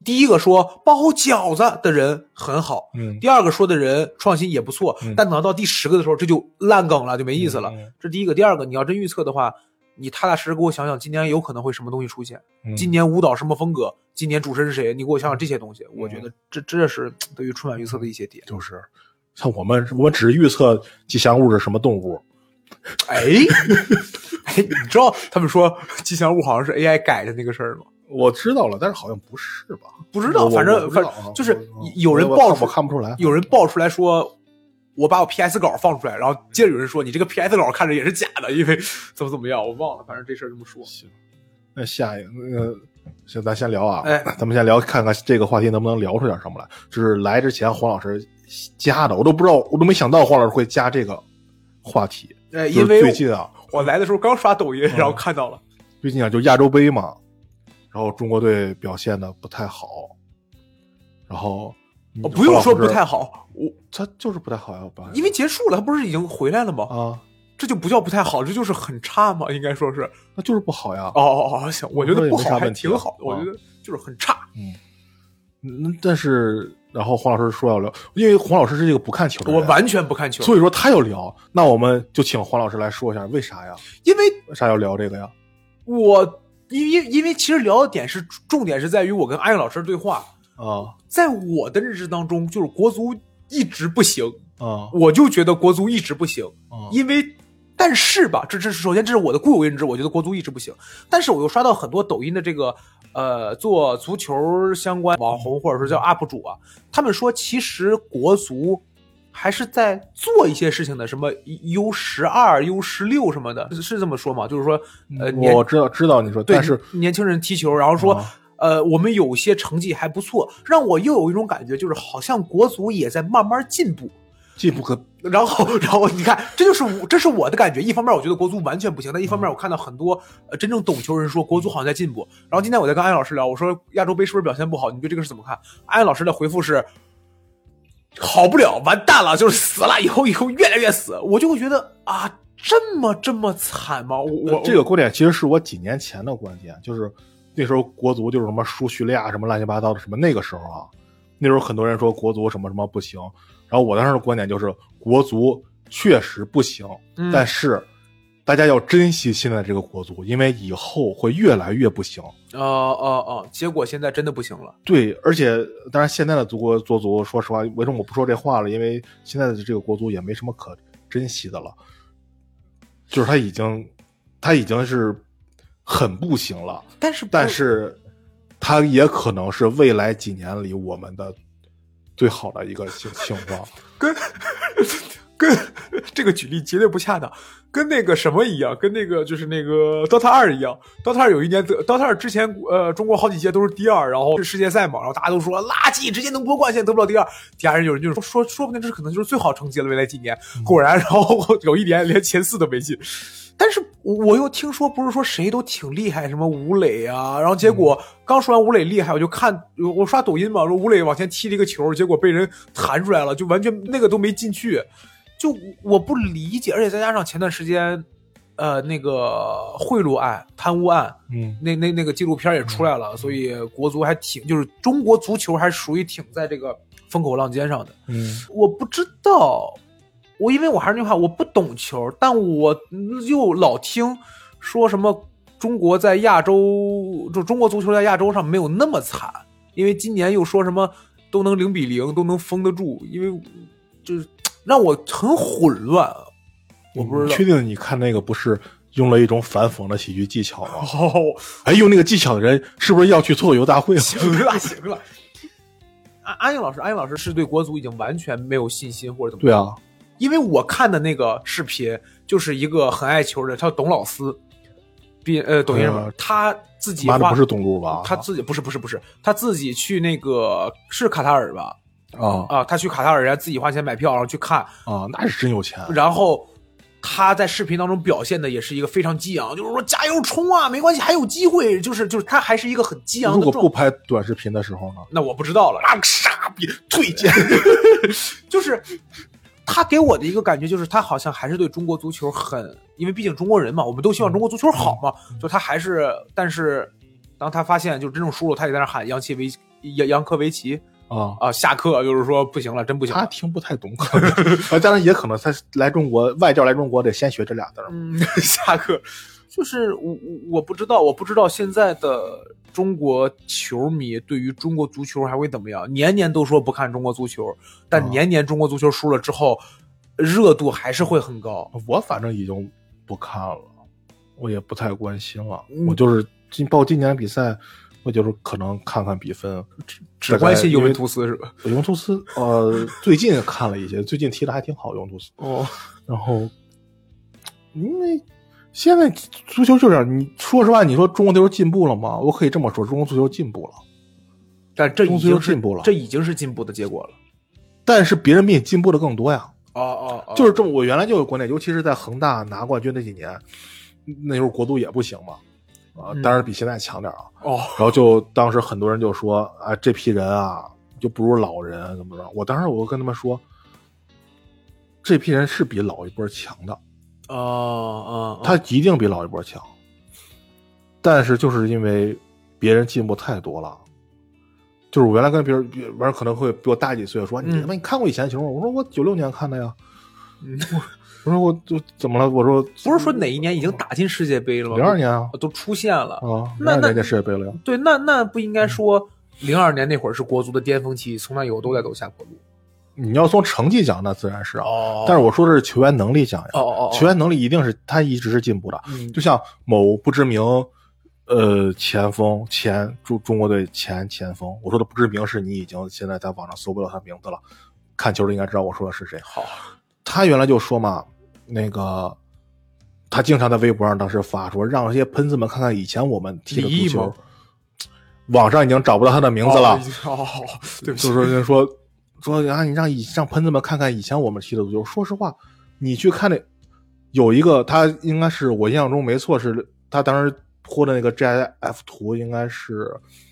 第一个说包饺子的人很好，第二个说的人创新也不错，但等到第10个的时候，这就烂梗了，就没意思了。这第一个，第二个，你要真预测的话，你踏踏实实给我想想，今年有可能会什么东西出现？今年舞蹈什么风格？今年主持人是谁？你给我想想这些东西，我觉得这是对于春晚预测的一些点。 就是像我们只预测吉祥物是什么动物。 你知道他们说吉祥物好像是 AI 改的那个事儿吗？ 我知道了，但是好像不是吧？ 不知道，反正就是有人爆出， 我看不出来。 有人爆出来说，我把我 PS 稿放出来，然后接着有人说你这个 PS 稿看着也是假的，因为怎么样，我忘了，反正这事儿这么说。 行，那下一个行，咱先聊啊，咱们先聊看看这个话题能不能聊出点什么来。就是来之前黄老师加的，我都不知道，我都没想到黄老师会加这个话题。 因为最近啊， 我来的时候刚刷抖音，然后看到了。 最近啊，就亚洲杯嘛，然后中国队表现的不太好，然后不用说不太好， 他就是不太好呀， 因为结束了，他不是已经回来了吗？ 啊， 这就不叫不太好，这就是很差嘛，应该说是， 那就是不好呀。 行，我觉得不好还挺好的，我觉得就是很差。 但是然后黄老师说要聊，因为黄老师是一个不看球的人， 我完全不看球， 所以说他要聊，那我们就请黄老师来说一下为啥呀？ 因为啥要聊这个呀？ 因为其实聊的点是重点是在于我跟阿英老师的对话啊， 在我的认知当中，就是国足一直不行啊，我就觉得国足一直不行，因为但是吧，这是首先这是我的固有认知，我觉得国足一直不行，但是我又刷到很多抖音的这个做足球相关网红或者说叫 UP 主啊，他们说其实国足还是在做一些事情的，什么 U12、U16 什么的，是这么说吗？就是说， 我知道你说，但是年轻人踢球，然后说，我们有些成绩还不错，让我又有一种感觉，就是好像国足也在慢慢进步。然后你看，这是我的感觉。一方面我觉得国足完全不行，但一方面我看到很多真正懂球人说国足好像在进步。然后今天我在跟安老师聊，我说亚洲杯是不是表现不好？你对这个是怎么看？安老师的回复是好不了，完蛋了，就是死了，以后越来越死。我就会觉得啊，这么惨吗？我这个观点其实是我几年前的观点，就是那时候国足就是什么输叙利亚什么乱七八糟的什么，那个时候啊，那时候很多人说国足什么什么不行。然后我当时的观点就是国足确实不行，但是大家要珍惜现在这个国足，因为以后会越来越不行。 结果现在真的不行了。对， 而且当然现在的足足，说实话，为什么我不说这话了？因为现在的这个国足也没什么可珍惜的了，就是他已经是很不行了。但是他也可能是未来几年里我们的最好的一个情况， 跟这个举例绝对不恰当，跟那个什么一样，跟那个就是那个 DOTA 2一样。DOTA 2有一年DOTA 2之前中国好几届都是第2，然后是世界赛嘛，然后大家都说垃圾，直接能夺冠，现在得不了第2。第二人有人就是说不定这可能就是最好成绩了，未来几年。果然，然后有一年连前4都没进。但是我又听说不是说谁都挺厉害，什么吴磊啊，然后结果刚说完吴磊厉害，我刷抖音嘛，说吴磊往前踢了一个球，结果被人弹出来了，就完全那个都没进去，就我不理解。而且再加上前段时间那个贿赂案、贪污案，那个纪录片也出来了，所以国足还就是中国足球还属于挺在这个风口浪尖上的。我不知道。因为我还是那句话，我不懂球，但我又老听说什么中国在亚洲，就中国足球在亚洲上没有那么惨，因为今年又说什么都能0-0，都能封得住，因为就是让我很混乱。我不知道， 确定你看那个不是用了一种反讽的喜剧技巧吗？用那个技巧的人是不是要去脱口秀大会？ 行了。安英老师是对国足已经完全没有信心或者怎么？ 对啊。 因为我看的那个视频就是一个很爱球的，他叫董老四，抖音上他自己妈的不是董路吧？ 他自己不是，他自己去那个是卡塔尔吧？他去卡塔尔，人家自己花钱买票，然后去看啊，那是真有钱。 然后他在视频当中表现的也是一个非常激昂，就是说加油冲啊，没关系，还有机会，就是他还是一个很激昂的状态。 如果不拍短视频的时候呢？ 那我不知道了。傻逼，退荐，就是。他给我的一个感觉就是他好像还是对中国足球因为毕竟中国人嘛，我们都希望中国足球好嘛，就他还是，但是当他发现就真正输了，他也在那喊扬扬科维奇下课就是说不行了，真不行了。 他听不太懂，当然也可能他来中国外教来中国得先学这俩字。 下课就是我不知道现在的中国球迷对于中国足球还会怎么样？年年都说不看中国足球，但年年中国足球输了之后，热度还是会很高。 我反正已经不看了，我也不太关心了。我就是包括今年比赛。我就是可能看看比分， 只关心尤文图斯是吧？ 尤文图斯最近看了一些，最近踢的还挺好，尤文图斯。然后因为现在足球就这样，你说实话，你说中国足球进步了吗？我可以这么说，中国足球进步了， 但这已经是进步了， 这已经是进步的结果了。但是别人比你进步的更多呀。 就是这么，我原来就有观点，尤其是在恒大拿冠军那几年，那时候国足也不行嘛。当然比现在强点啊。然后就当时很多人就说啊，这批人啊就不如老人怎么着。我当时我跟他们说，这批人是比老一波强的。他一定比老一波强。但是就是因为别人进步太多了，就是我原来跟别人可能会比我大几岁，说你看过以前的球吗？我说我96年看的呀。我说我就怎么了？我说不是说哪一年已经打进世界杯了吗 ？02年啊， 都出现了啊，那进世界杯了呀。 对，那不应该说02年那会儿是国足的巅峰期，从那以后都在走下坡路。 你要从成绩讲，那自然是啊。但是我说的是球员能力讲呀。球员能力一定是他一直是进步的。就像某不知名前锋中国队前锋，我说的不知名是你已经现在在网上搜不到他名字了，看球的应该知道我说的是谁。 好， 他原来就说嘛。那个，他经常在微博上当时发说，让这些喷子们看看以前我们踢的足球。网上已经找不到他的名字了。 对不起， 就是说啊，你让喷子们看看以前我们踢的足球。说实话，你去看有一个，他应该是我印象中没错，是他当时拖的那个 GIF 图，应该是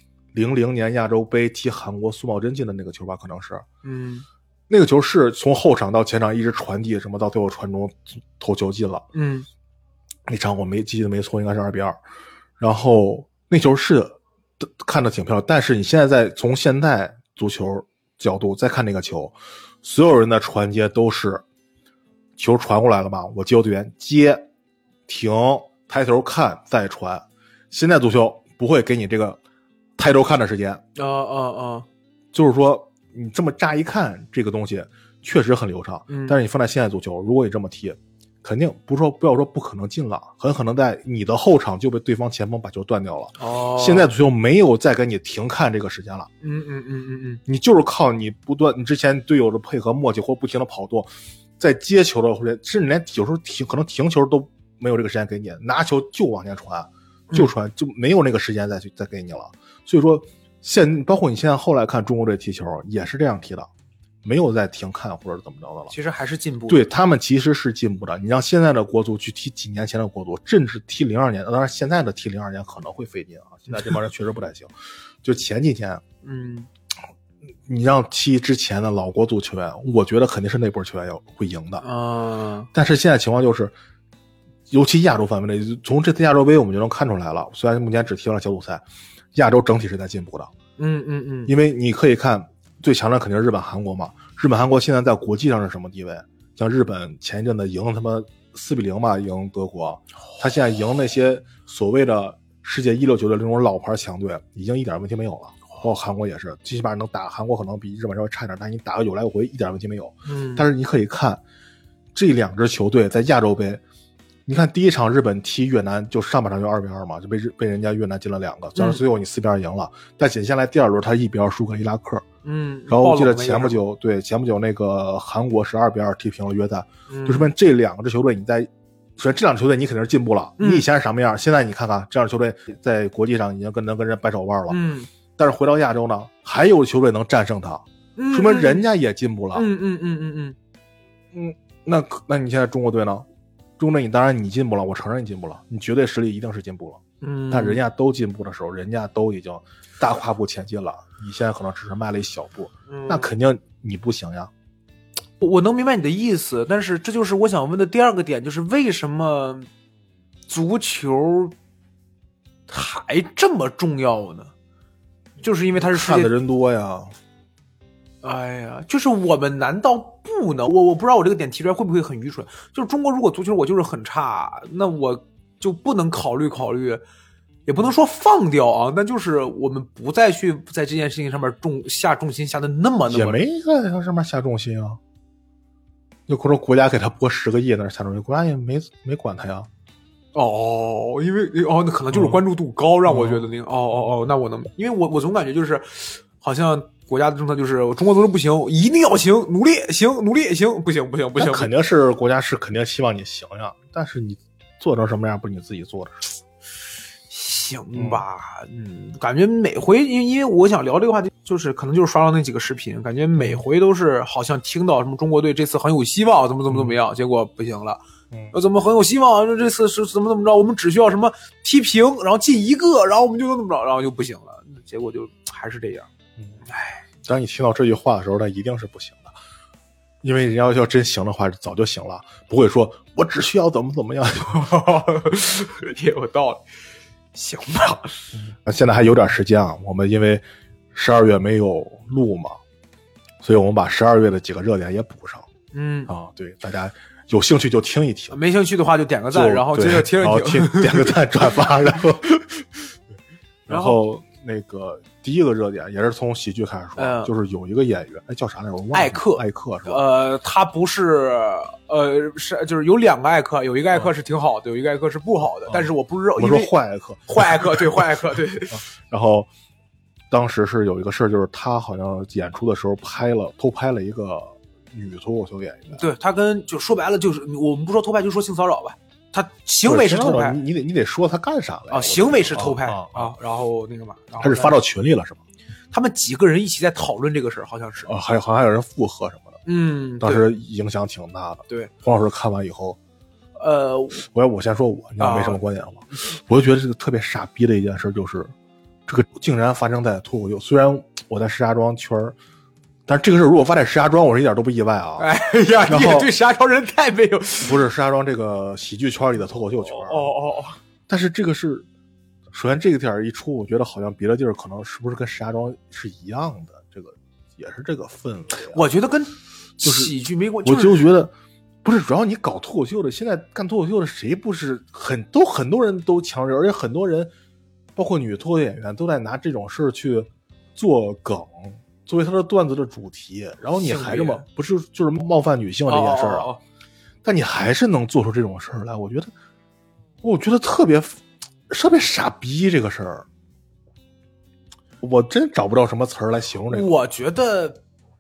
00年亚洲杯踢韩国苏茂贞进的那个球吧，可能是。那个球是从后场到前场一直传递，什么到最后传中头球进了。那场我记得没错，应该是2-2。然后那球是看着挺漂亮，但是你现在从现代足球角度再看那个球，所有人的传接都是球传过来了吧，我接球队员接停抬头看再传。现在足球不会给你这个抬头看的时间。就是说。你这么乍一看这个东西确实很流畅，但是你放在现在足球，如果你这么踢，肯定不要说不可能进了，很可能在你的后场就被对方前锋把球断掉了。现在足球没有再给你停看这个时间了。你就是靠你不断，你之前队友的配合默契或不停的跑动，在接球的或者甚至连有时候可能停球都没有这个时间给你，拿球就往前传，就没有那个时间再给你了。所以说。包括你现在后来看中国队踢球也是这样踢的，没有在停看或者怎么着的了。 其实还是进步的。 对，他们其实是进步的。你让现在的国足去踢几年前的国足，甚至踢02年，当然现在的踢02年可能会费劲啊，现在这帮人确实不太行。就前几天，你让踢之前的老国足球员，我觉得肯定是那波球员会赢的。但是现在情况就是，尤其亚洲范围内，从这次亚洲杯我们就能看出来了，虽然目前只踢完了小组赛。亚洲整体是在进步的。因为你可以看最强的肯定是日本韩国嘛，日本韩国现在在国际上是什么地位？像日本前一阵子赢他妈4-0吧，赢德国，他现在赢那些所谓的世界169的这种老牌强队，已经一点问题没有了。包括韩国也是，最起码能打韩国可能比日本稍微差点，但你打个有来有回一点问题没有。但是你可以看这2支球队在亚洲杯。你看第一场日本踢越南，就上半场就2-2嘛，就被人家越南进了2个，虽然最后你4-2赢了，但紧下来第2轮他1-2输给伊拉克。然后我记得前不久那个韩国是2-2踢平了约旦。就是问这2支球队，首先这2支球队你肯定是进步了，你以前是什么样，现在你看看这样的球队在国际上已经能跟人掰手腕了。但是回到亚洲呢，还有球队能战胜他，说明人家也进步了。那你现在中国队呢？中国队当然你进步了，我承认你进步了，你绝对实力一定是进步了。但人家都进步的时候，人家都已经大跨步前进了，你现在可能只是迈了一小步，那肯定你不行呀。 我能明白你的意思，但是这就是我想问的第2个点，就是为什么足球还这么重要呢？ 就是因为它是看的人多呀。 哎呀，就是我们难道不能？我不知道我这个点提出来会不会很愚蠢？就是中国如果足球我就是很差，那我就不能考虑，也不能说放掉啊，那就是我们不再去在这件事情上面下重心下的那么也没在上面下重心啊。有可能国家给他拨10个亿那下重心，国家也没管他呀。 哦，因为那可能就是关注度高，让我觉得那个那我能，因为我总感觉就是好像国家的政策就是中国足球不行，一定要行，努力行，不行， 肯定是国家是肯定希望你行呀，但是你做成什么样不是你自己做的事。 行吧，感觉每回因为我想聊这个话题，就是可能就是刷到那几个视频，感觉每回都是好像听到什么中国队这次很有希望，怎么样，结果不行了。怎么很有希望？这次是怎么着？我们只需要什么踢平，然后进1个，然后我们就能怎么着，然后就不行了，结果就还是这样。 当你听到这句话的时候，那一定是不行的，因为人家要真行的话，早就行了，不会说我只需要怎么样。 也有道理。行吧， 现在还有点时间啊，我们因为12月没有录嘛，所以我们把12月的几个热点也补上。对，大家有兴趣就听一听， 没兴趣的话就点个赞，然后接着听一听，点个赞转发，然后那个第一个热点也是从喜剧开始说，就是有一个演员，叫啥来着？我忘了。艾克是吧？ 他不是就是有2个艾克，有一个艾克是挺好的，有一个艾克是不好的，但是我不知道。 我说坏艾克， 对坏艾克对。 然后当时是有一个事儿，就是他好像演出的时候偷拍了一个女脱口秀演员。 对，他就说白了就是我们不说偷拍，就说性骚扰吧。他行为是偷拍， 你得说他干啥了行为是偷拍然后那个嘛， 他是发到群里了是吗？ 他们几个人一起在讨论这个事儿，好像是好像还有人附和什么的。当时影响挺大的。 对， 黄老师看完以后，我先说你没什么观点了。我就觉得这个特别傻逼的一件事就是这个竟然发生在脱口秀。虽然我在石家庄圈但是这个事如果发在石家庄，我是一点都不意外啊！ 哎呀，你对石家庄人太没有， 不是石家庄这个喜剧圈里的脱口秀圈。但是这个是，首先这个点一出，我觉得好像别的地儿可能是不是跟石家庄是一样的，这个也是这个氛围。 我觉得跟喜剧没关系，我就觉得不是，主要你搞脱口秀的，现在干脱口秀的谁不是很多人都强势，而且很多人，包括女脱口秀演员都在拿这种事去做梗。作为他的段子的主题，然后你还这么不是就是冒犯女性这件事啊？但你还是能做出这种事儿来，我觉得特别傻逼这个事儿，我真找不到什么词儿来形容这个。 我觉得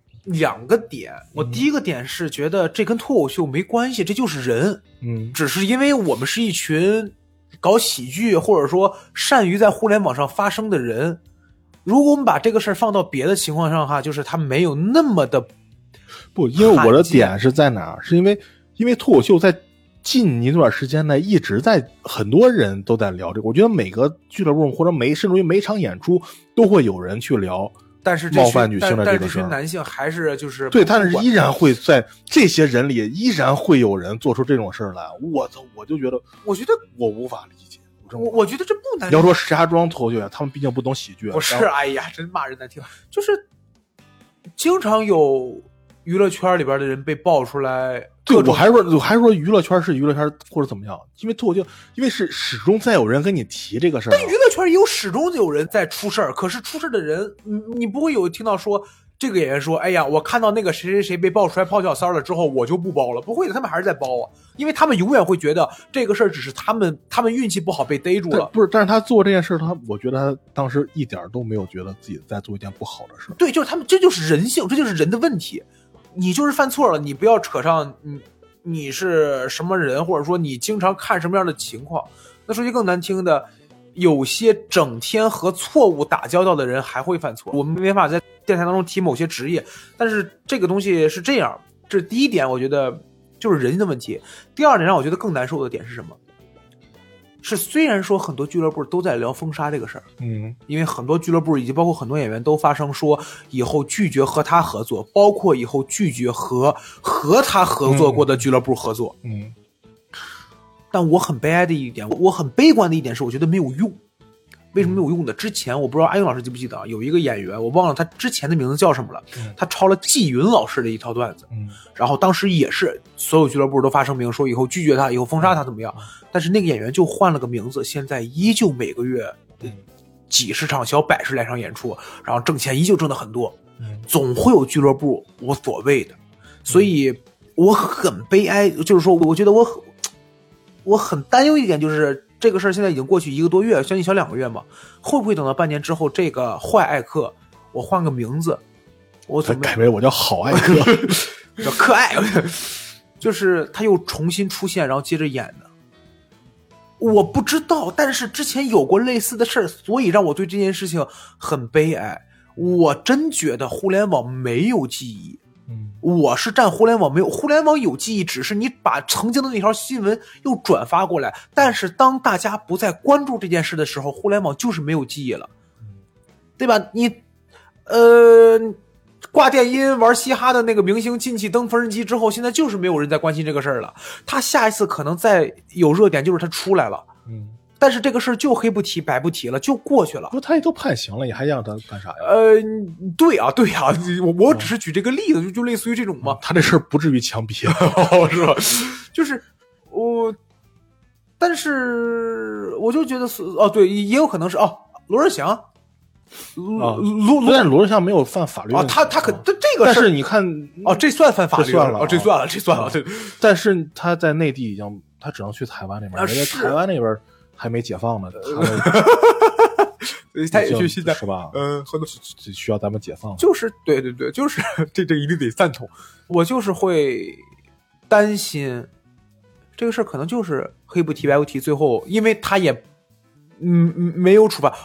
2个点，我第一个点是觉得这跟脱口秀没关系，这就是人，只是因为我们是一群搞喜剧或者说善于在互联网上发声的人。如果我们把这个事儿放到别的情况上哈，就是他没有那么的不，因为我的点是在哪儿？是因为脱口秀在近一段时间内一直在很多人都在聊这个，我觉得每个俱乐部或者甚至于每场演出都会有人去聊， 但是冒犯女性的这个事儿，但是这群男性还是就是对，但是依然会在这些人里依然会有人做出这种事儿来，我就觉得， 我觉得我无法理解。 我觉得这不难。 你要说石家庄脱口秀演员，他们毕竟不懂喜剧。 不是，哎呀，真骂人难听。就是经常有娱乐圈里边的人被爆出来。 对，我还说娱乐圈是娱乐圈或者怎么样？因为脱口秀，因为是始终在有人跟你提这个事儿。 但娱乐圈也有始终有人在出事儿，可是出事的人，你不会有听到说。这个演员说：“哎呀，我看到那个谁被爆出来泡脚骚了之后，我就不包了。”不会的，他们还是在包啊，因为他们永远会觉得这个事儿只是他们运气不好被逮住了。 不是，但是他做这件事，我觉得他当时一点都没有觉得自己在做一件不好的事。 对，就是他们，这就是人性，这就是人的问题。你就是犯错了，你不要扯上你是什么人，或者说你经常看什么样的情况。那说句更难听的。有些整天和错误打交道的人还会犯错，我们没法在电台当中提某些职业，但是这个东西是这样，这是第一点，我觉得就是人的问题。第二点让我觉得更难受的点是什么？是虽然说很多俱乐部都在聊封杀这个事儿，因为很多俱乐部以及包括很多演员都发声说以后拒绝和他合作，包括以后拒绝和他合作过的俱乐部合作，但我很悲哀的一点，我很悲观的一点是，我觉得没有用。 为什么没有用的？之前我不知道安英老师记不记得，有一个演员我忘了他之前的名字叫什么了，他抄了纪云老师的一套段子，然后当时也是所有俱乐部都发声明说以后拒绝他，以后封杀他怎么样，但是那个演员就换了个名字，现在依旧每个月几十场小100来场演出，然后挣钱依旧挣得很多，总会有俱乐部无所谓的，所以我很悲哀，就是说我觉得我很担忧一点，就是这个事儿现在已经过去1个多月，将近小2个月嘛，会不会等到半年之后，这个坏艾克我换个名字，我准备改为我叫好艾克， 叫可爱，就是他又重新出现，然后接着演的。我不知道，但是之前有过类似的事儿，所以让我对这件事情很悲哀。我真觉得互联网没有记忆。我是站互联网没有，互联网有记忆，只是你把曾经的那条新闻又转发过来。但是当大家不再关注这件事的时候，互联网就是没有记忆了，对吧？你，挂电音玩嘻哈的那个明星进去登缝纫机之后，现在就是没有人在关心这个事儿了。他下一次可能再有热点，就是他出来了。但是这个事儿就黑不提白不提了，就过去了。 不，他也都判刑了，你还让他干啥呀？ 对啊，我只是举这个例子，就类似于这种嘛。 他这事儿不至于枪毙是吧？就是我，但是我就觉得是对，也有可能是罗志祥。 罗志祥没有犯法律问题他可这个但是你看这算犯法律了， 这算了。 但是他在内地已经，他只能去台湾那边，人家台湾那边还没解放呢， 他也去现在是吧？很多需要咱们解放， 就是对，就是这一定得赞同。我就是会担心这个事儿可能就是黑不提白不提，最后因为他也没有处罚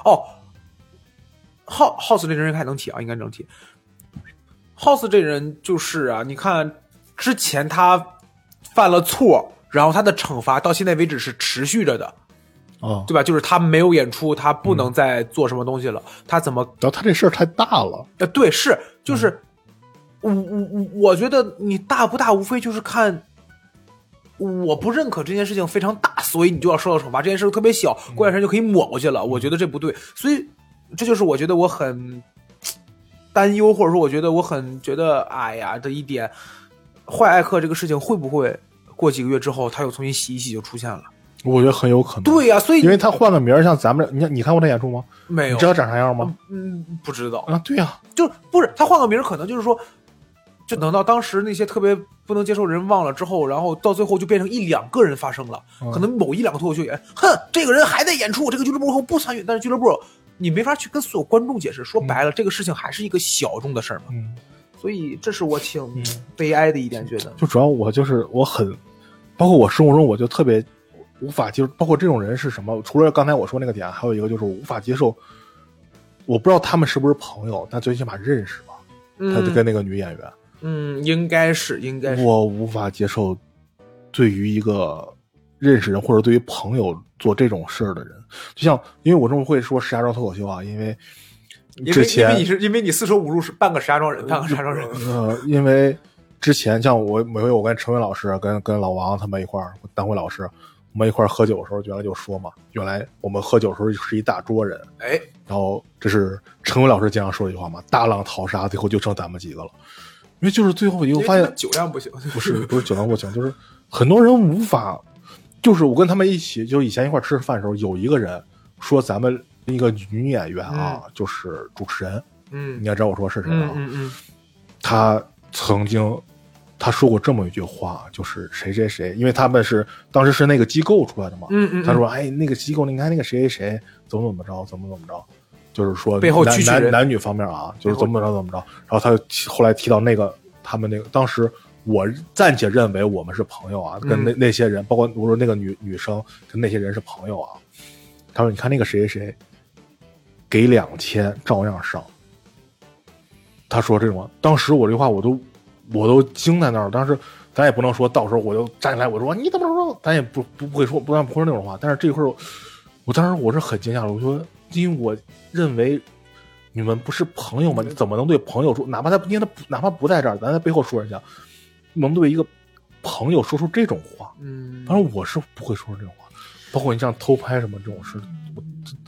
House 这人还能提啊，应该能提。House 这人就是啊，你看之前他犯了错，然后他的惩罚到现在为止是持续着的，对吧？就是他没有演出，他不能再做什么东西了，他怎么？ 然后他这事儿太大了， 对，就是，我觉得你大不大，无非就是看。我不认可这件事情非常大，所以你就要受到惩罚。这件事情特别小，过段时间就可以抹过去了。我觉得这不对，所以这就是我觉得我很担忧，或者说我觉得我很觉得哎呀的一点，坏艾克这个事情会不会过几个月之后他又重新洗一洗就出现了？ 我觉得很有可能。 对呀，所以因为他换个名儿，像咱们你看过他演出吗？ 没有。 你知道长啥样吗？ 不知道啊。对呀， 就不是他换个名儿，可能就是说，就等到当时那些特别不能接受人忘了之后，然后到最后就变成1、2个人发生了，可能某1、2个脱口秀演员，这个人还在演出，这个俱乐部后不参与，但是俱乐部你没法去跟所有观众解释，说白了，这个事情还是一个小众的事儿嘛。所以这是我挺悲哀的一点，觉得。 就主要我很，包括我生活中我就特别无法接受，包括这种人是什么？除了刚才我说那个点，还有一个就是我无法接受，我不知道他们是不是朋友，但最起码认识吧。他就跟那个女演员。 应该是。 我无法接受，对于一个认识人或者对于朋友做这种事儿的人，就像因为我这么会说石家庄脱口秀啊，因为之前因为你四舍五入是半个石家庄人， 因为之前像每回我跟陈伟老师跟老王他们一块儿，单辉老师我们一块儿喝酒的时候，原来就说嘛，原来我们喝酒的时候是一大桌人，然后这是陈伟老师经常说的一句话嘛，大浪淘沙，最后就剩咱们几个了。因为就是最后以后发现酒量不行， 不是酒量不行，就是很多人无法，就是我跟他们一起，就以前一块吃饭的时候，有一个人说咱们一个女演员啊，就是主持人，你也知道我说是谁啊？他曾经他说过这么一句话，就是谁谁谁，因为他们是当时是那个机构出来的嘛，他说那个机构你看那个谁谁谁怎么着，就是说背后男女方面啊，就是怎么着，然后他后来提到那个他们那个，当时我暂且认为我们是朋友啊，跟那些人，包括我说那个女生跟那些人是朋友啊。他说你看那个谁谁谁给2000照样上。他说这种，当时我这话我都惊在那儿。当时咱也不能说到时候我就站起来我说你怎么说，咱也不会说不会说那种话。但是这会儿我当时我是很惊讶的，我说。因为我认为你们不是朋友吗？你怎么能对朋友说，哪怕他不在这儿，咱在背后说人家，能对一个朋友说出这种话？当然我是不会说这种话。包括你像偷拍什么这种事，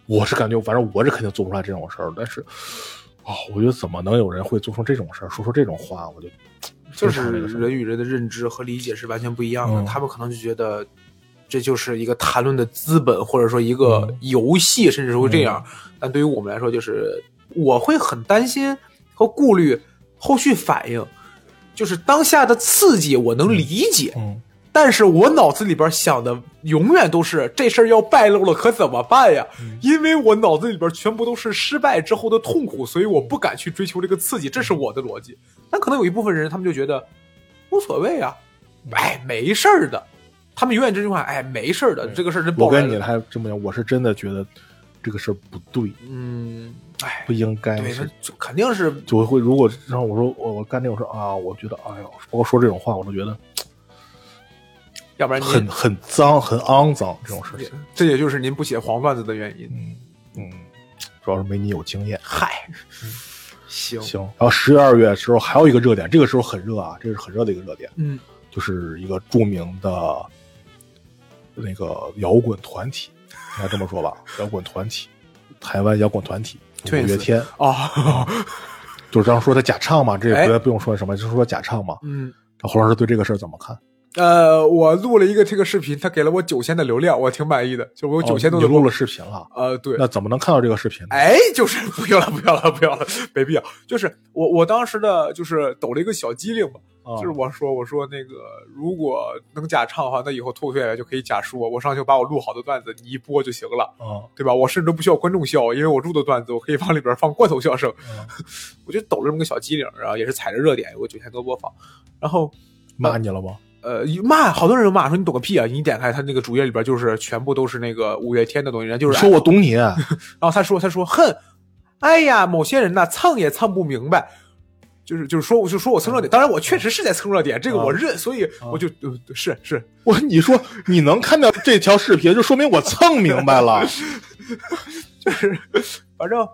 我是感觉，反正我是肯定做不出来这种事儿。但是，我觉得怎么能有人会做出这种事儿，说这种话？我就是人与人的认知和理解是完全不一样的。他们可能就觉得这就是一个谈论的资本，或者说一个游戏，甚至是会这样。但对于我们来说，就是我会很担心和顾虑后续反应。就是当下的刺激我能理解，但是我脑子里边想的永远都是这事儿要败露了可怎么办呀？因为我脑子里边全部都是失败之后的痛苦，所以我不敢去追求这个刺激，这是我的逻辑。但可能有一部分人他们就觉得无所谓啊，没事儿的，他们永远这句话，没事儿的，这个事儿真我跟你还这么讲，我是真的觉得这个事儿不对，不应该， 对，肯定是就会。如果让我说我干这种事啊，我觉得包括说这种话，我都觉得， 要不然很脏、很肮脏这种事情。 这也就是您不写黄段子的原因。 主要是没你有经验。 行。 然后10月、2月的时候还有一个热点，这个时候很热啊，这是很热的一个热点。就是一个著名的那个摇滚团体，应该这么说吧，摇滚团体，台湾摇滚团体。五月天就是刚说他假唱嘛，这也不用说什么，就是说假唱嘛。侯老师对这个事儿怎么看？ 我录了一个这个视频，他给了我9000的流量，我挺满意的，就我有9000多的。 你录了视频了？ 对。 那怎么能看到这个视频呢？ 就是不要了，没必要。就是我当时的就是抖了一个小机灵嘛。就是我说那个如果能假唱的话，那以后脱口秀演员就可以假说，我上去把我录好的段子你一播就行了，对吧？我甚至不需要观众笑，因为我录的段子我可以往里边放罐头笑声。我就抖了这么个小机灵，然后也是踩着热点，有个9000多播放。然后骂你了吗？ 骂，好多人骂说你懂个屁啊！你点开他那个主页里边就是全部都是那个五月天的东西，人就是说我懂你。然后他说哼，哎呀，某些人呐蹭也蹭不明白。就是说我蹭热点，当然我确实是在蹭热点，这个我认，所以我就是你说你能看到这条视频，就说明我蹭明白了。 就是反正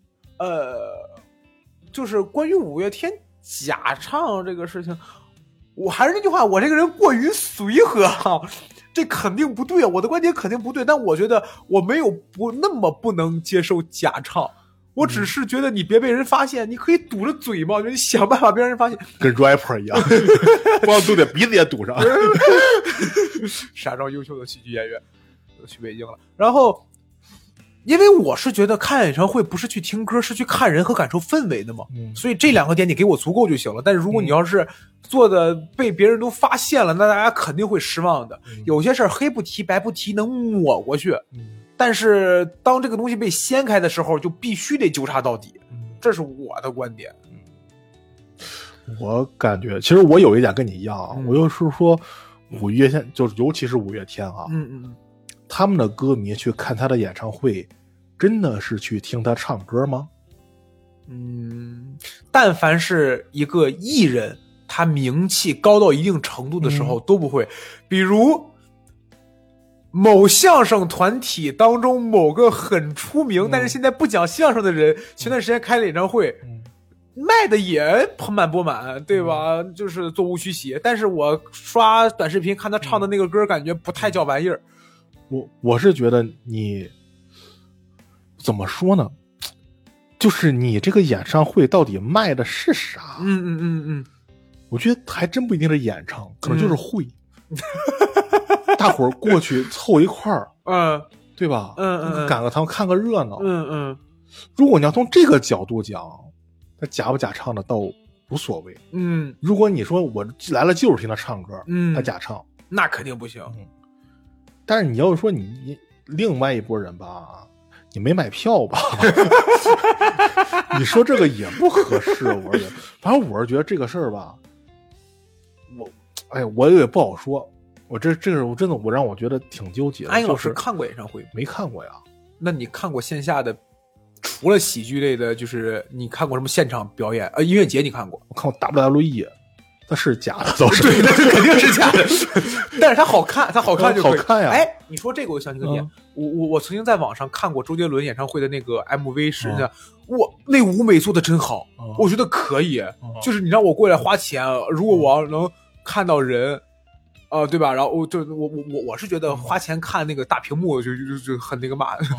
就是关于五月天假唱这个事情，我还是那句话，我这个人过于随和这肯定不对，我的观点肯定不对，但我觉得我没有那么不能接受假唱。我只是觉得你别被人发现，你可以堵着嘴嘛，你想办法别让人发现， 跟 rapper 一样，光堵点鼻子也堵上。 傻装优秀的喜剧演员去北京了，然后因为我是觉得看演唱会不是去听歌，是去看人和感受氛围的嘛，所以这2个点你给我足够就行了。但是如果你要是做的被别人都发现了，那大家肯定会失望的。有些事儿黑不提白不提能抹过去。但是当这个东西被掀开的时候，就必须得纠察到底，这是我的观点。 我感觉，其实我有一点跟你一样啊，我就是说，五月天，就是尤其是五月天啊，他们的歌迷去看他的演唱会，真的是去听他唱歌吗？ 但凡是一个艺人，他名气高到一定程度的时候，都不会，比如。某相声团体当中某个很出名，但是现在不讲相声的人，前段时间开了演唱会，卖的也盆满钵满，对吧？就是座无虚席。但是我刷短视频看他唱的那个歌，感觉不太叫玩意儿。 我是觉得你怎么说呢？就是你这个演唱会到底卖的是啥？我觉得还真不一定是演唱，可能就是会。大伙儿过去凑一块儿，对吧？赶个堂看个热闹，如果你要从这个角度讲，他假不假唱的倒无所谓，如果你说我来了就是听他唱歌，他假唱， 那肯定不行。 但是你要说你另外一拨人吧，你没买票吧？你说这个也不合适，反正我是觉得这个事儿吧，我也不好说。我这个我真的让我觉得挺纠结的。 安老师看过演唱会没看过呀？ 那你看过线下的？除了喜剧类的，就是你看过什么现场表演？音乐节你看过？ 我看过 WWE， 那是假的，都是对，那肯定是假的。但是它好看，它好看就可以。 好看呀！ 你说这个我想起个点，我曾经在网上看过周杰伦演唱会的那个 MV， 是的，那舞美做的真好，我觉得可以。就是你让我过来花钱，如果我要能看到人。对吧？然后我是觉得花钱看那个大屏幕就很那个嘛，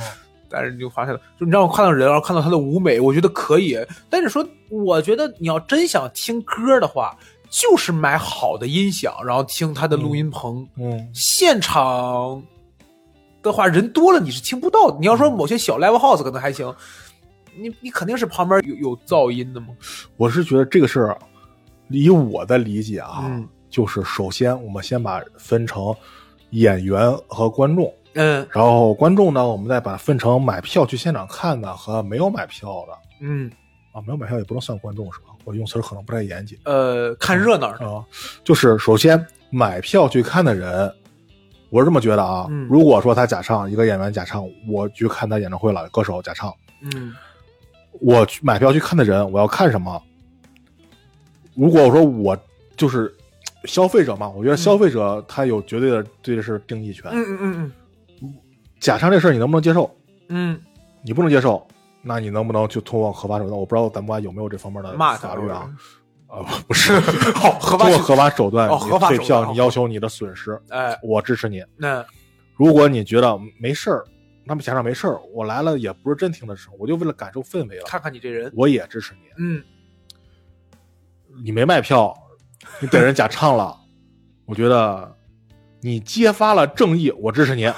但是你就发现了，就你让我看到人，然后看到他的舞美，我觉得可以。但是说，我觉得你要真想听歌的话，就是买好的音响，然后听他的录音棚。现场的话人多了你是听不到的。你要说某些小 live house 可能还行，你肯定是旁边有噪音的嘛。 我是觉得这个事儿，以我的理解啊，就是首先我们先把分成演员和观众，然后观众呢，我们再把它分成买票去现场看的和没有买票的。没有买票也不能算观众是吧？我用词可能不太严谨。 看热闹的就是首先买票去看的人。我是这么觉得啊，如果说他假唱，一个演员假唱，我去看他演唱会了，歌手假唱，我去买票去看的人，我要看什么？如果我说我就是消费者嘛，我觉得消费者他有绝对的对这事定义权。假唱这事儿你能不能接受？你不能接受，那你能不能就通过合法手段？我不知道咱们国家有没有这方面的法律啊？不是，通过合法手段，你退票，你要求你的损失，我支持你。如果你觉得没事儿，他们假唱没事儿，我来了也不是真听的时候，我就为了感受氛围了， 看看你这人， 我也支持你。你没卖票，你给人假唱了，我觉得你揭发了正义，我支持你。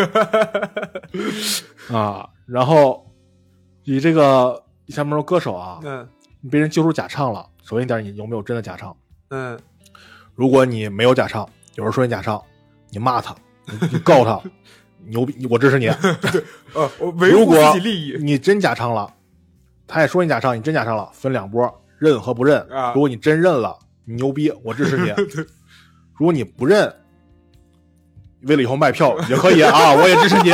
然后你这个像比如说歌手啊，你被人揪出假唱了。首先一点，你有没有真的假唱？如果你没有假唱，有人说你假唱，你骂他，你告他，牛逼，我支持你。 我维护自己利益。 如果你真假唱了，他也说你假唱，你真假唱了，分两波，认和不认。如果你真认了，你牛逼，我支持你。如果你不认，为了以后卖票也可以啊，我也支持你。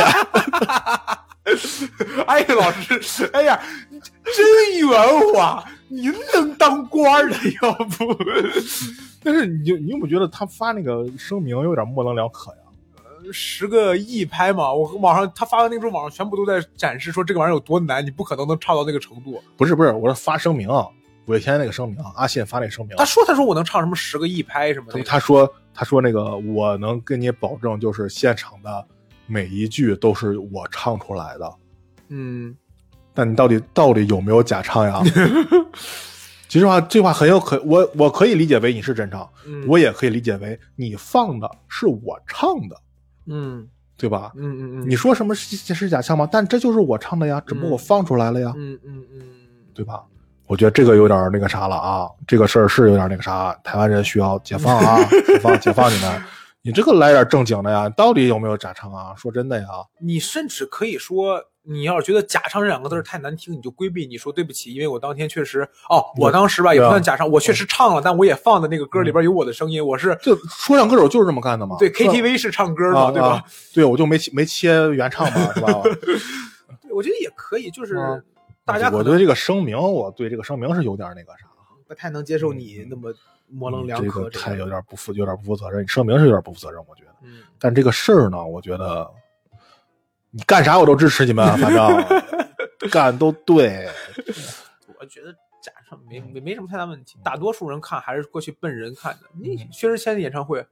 哎呀，老师，哎呀，真圆滑，您能当官的，要不？ 但是你有没有觉得他发那个声明有点模棱两可呀 ？10个亿拍嘛，我网上他发的那种网上全部都在展示说这个玩意儿有多难，你不可能唱到那个程度。 不是，我说发声明，5月天那个声明，阿信发那个声明， 他说我能唱什么10个亿拍什么的。 他说那个我能跟你保证，就是现场的每一句都是我唱出来的。但你到底有没有假唱呀？其实话，这话很有我可以理解为你是真唱，我也可以理解为你放的是我唱的，对吧？你说什么是假唱吗？但这就是我唱的呀，只不过我放出来了呀，对吧？我觉得这个有点那个啥了啊，这个事儿是有点那个啥，台湾人需要解放啊，解放你们。你这个来点正经的呀，到底有没有假唱啊？说真的呀， 你甚至可以说，你要是觉得假唱这2个字太难听，你就规避，你说对不起，因为我当天确实我当时吧也不算假唱，我确实唱了，但我也放的那个歌里边有我的声音，我是就说唱歌手就是这么干的嘛。 对 KTV 是唱歌嘛，对吧？ 对，我就没切原唱嘛，是吧？ 我觉得也可以，就是大家我对这个声明，是有点那个啥， 不太能接受你那么模棱两可， 这个太有点不负责任，你声明是有点不负责任，我觉得。但这个事儿呢，我觉得你干啥我都支持你们，反正干都对。 我觉得假唱没什么太大问题，大多数人看还是过去奔人看的。你薛之谦的演唱会，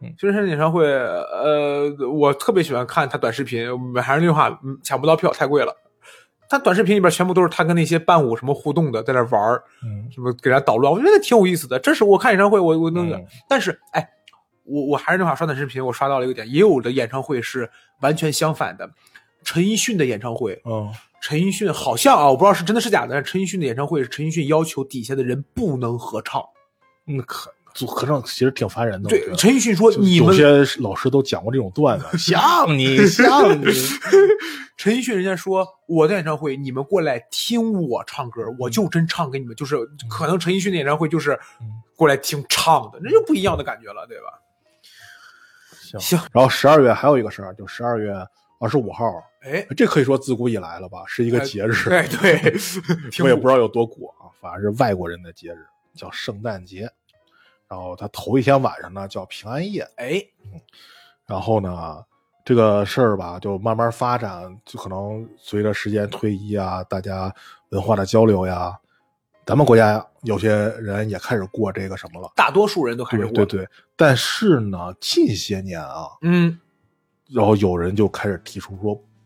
我特别喜欢看他短视频，还是那句话，抢不到票太贵了。他短视频里边全部都是他跟那些伴舞什么互动的，在那玩什么给人家捣乱，我觉得挺有意思的。这是我看演唱会我能，但是我还是那话，刷短视频我刷到了一个点，也有的演唱会是完全相反的。陈奕迅的演唱会，陈奕迅好像我不知道是真的是假的，但陈奕迅的演唱会是陈奕迅要求底下的人不能合唱。 合唱其实挺烦人的。 对，陈奕迅说你们有些老师都讲过这种段子，像你。 陈奕迅人家说我的演唱会你们过来听我唱歌，我就真唱给你们，就是可能陈奕迅的演唱会就是过来听唱的，那就不一样的感觉了，对吧？行。 然后12月还有一个事儿，就12月25号，这可以说自古以来了吧，是一个节日。 对， 我也不知道有多古啊，反正是外国人的节日，叫圣诞节。然后他头一天晚上呢叫平安夜，然后呢这个事儿吧就慢慢发展，就可能随着时间推移啊，大家文化的交流呀，咱们国家有些人也开始过这个什么了， 大多数人都开始过。 对，但是呢近些年啊，然后有人就开始提出说，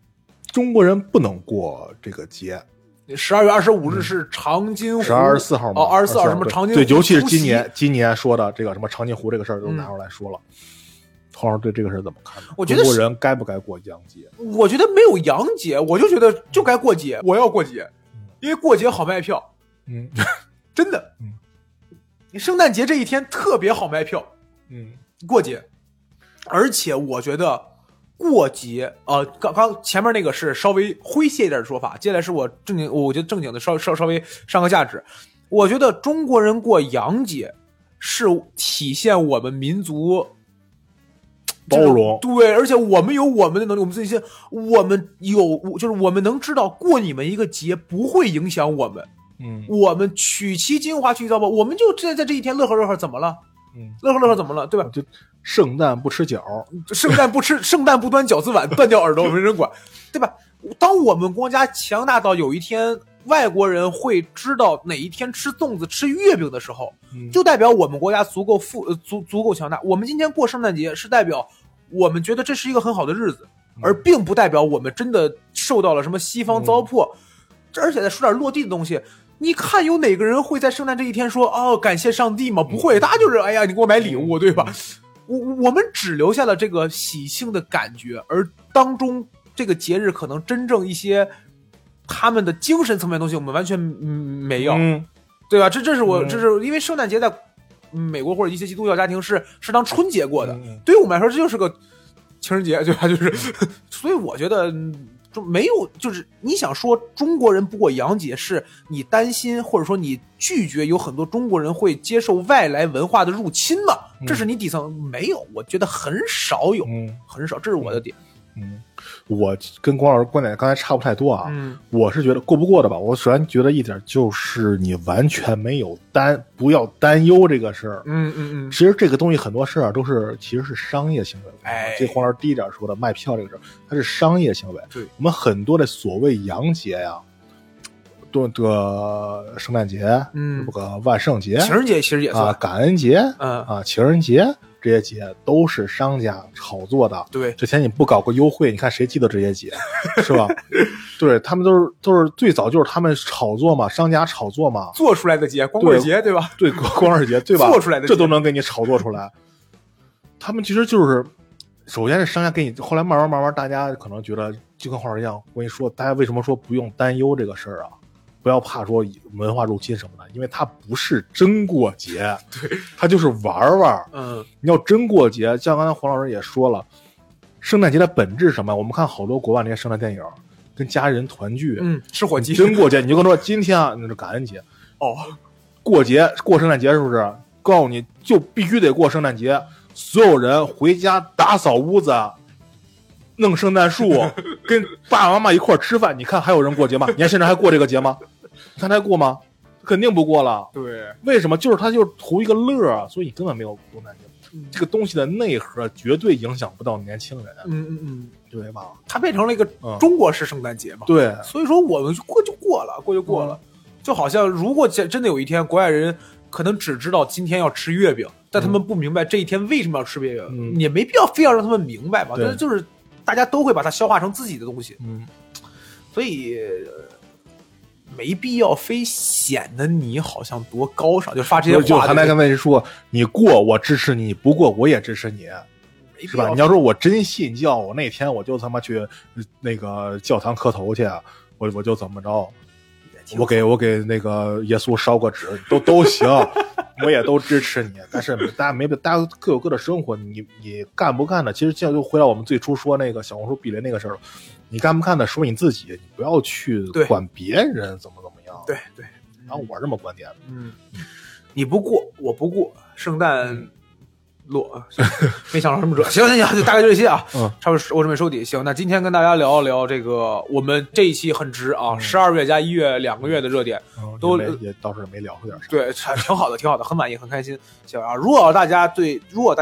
中国人不能过这个节。 12月25日是长津湖 ，24号嘛 ，24号什么长津湖？ 对，尤其是今年说的这个什么长津湖这个事儿都拿出来说了。黄老师对这个事儿怎么看？ 我觉得中国人该不该过洋节？ 我觉得没有洋节，我就觉得就该过节，我要过节，因为过节好卖票。真的。你圣诞节这一天特别好卖票。过节，而且我觉得过节刚前面那个是稍微诙谐一点的说法，接下来是我觉得正经的稍微上个价值。我觉得中国人过洋节是体现我们民族包容， 对，而且我们有我们的能力，我们自己我们就是我们能知道过你们一个节不会影响我们。我们取其精华去其糟粕，我们就在这一天乐呵乐呵，怎么了？乐呵怎么了？对吧？ 就圣诞不吃饺， 圣诞不端饺子碗，断掉耳朵没人管，对吧？当我们国家强大到有一天外国人会知道哪一天吃粽子吃月饼的时候，就代表我们国家足够强大。我们今天过圣诞节是代表我们觉得这是一个很好的日子，而并不代表我们真的受到了什么西方糟粕。而且再说点落地的东西，你看有哪个人会在圣诞这一天说感谢上帝吗？不会，大家就是哎呀你给我买礼物，对吧？我们只留下了这个喜庆的感觉，而当中这个节日可能真正一些他们的精神层面的东西我们完全没有。对吧？这是因为圣诞节在美国或者一些基督教家庭是当春节过的，对于我们来说这就是个情人节，对吧？就是所以我觉得就没有，就是你想说中国人不过洋节，是你担心或者说你拒绝有很多中国人会接受外来文化的入侵吗？这是你底层没有，我觉得很少有，很少，这是我的点。 我跟光老师观点刚才差不太多啊。我是觉得过不过的吧。我首先觉得一点就是你完全没有不要担忧这个事儿。其实这个东西很多事儿其实是商业行为。这黄老师第一点说的卖票这个事儿，它是商业行为。 对， 我们很多的所谓洋节呀，这个圣诞节，这个万圣节、 情人节其实也算感恩节，情人节。这些节都是商家炒作的。 对， 之前你不搞个优惠，你看谁记得这些节，是吧？对，他们都是最早就是他们炒作嘛，商家炒作嘛， 做出来的节，光棍节，对吧？ 对，光棍节，对吧？ 做出来的这都能给你炒作出来。他们其实就是，首先是商家给你，后来慢慢，大家可能觉得就跟话一样。我跟你说，大家为什么说不用担忧这个事儿啊？不要怕说文化入侵什么的，因为它不是真过节， 对， 它就是玩玩。你要真过节，像刚才黄老师也说了，圣诞节的本质是什么？我们看好多国外那些圣诞电影，跟家人团聚， 吃火鸡。 真过节，你就跟说今天啊，那是感恩节，过节过圣诞节是不是？告诉你就必须得过圣诞节，所有人回家打扫屋子。弄圣诞树，跟爸爸妈妈一块吃饭，你看还有人过节吗？你看现在还过这个节吗？你看他还过吗？肯定不过了。 对， 为什么？就是他就是图一个乐，所以根本没有过圣诞节。这个东西的内核绝对影响不到年轻人。对吧？ 它变成了一个中国式圣诞节嘛。 对， 所以说我们过就过了，就好像如果真的有一天国外人可能只知道今天要吃月饼，但他们不明白这一天为什么要吃月饼，也没必要非要让他们明白吧。但就是大家都会把它消化成自己的东西。所以没必要非显得你好像多高尚，就发这些话。 就还没跟魏说，你过我支持你，不过我也支持你，是吧？你要说我真信教，我那天我就他妈去那个教堂磕头去，我就怎么着，我给那个耶稣烧个纸，都行，我也都支持你。但是大家各有各的生活，你干不干的，其实这就回到我们最初说那个小红书避雷那个事儿了。你干不干的说你自己，你不要去管别人怎么样。 对， 然后我这么观点的。 你不过我不过，圣诞落没想到这么热。行，就大概就这些啊。差不多我准备收底。行，那今天跟大家聊一聊这个我们这一期很值啊，12月加1月2个月的热点，都也倒是没聊出点啥。 对，挺好的，很满意，很开心。行啊，如果大家的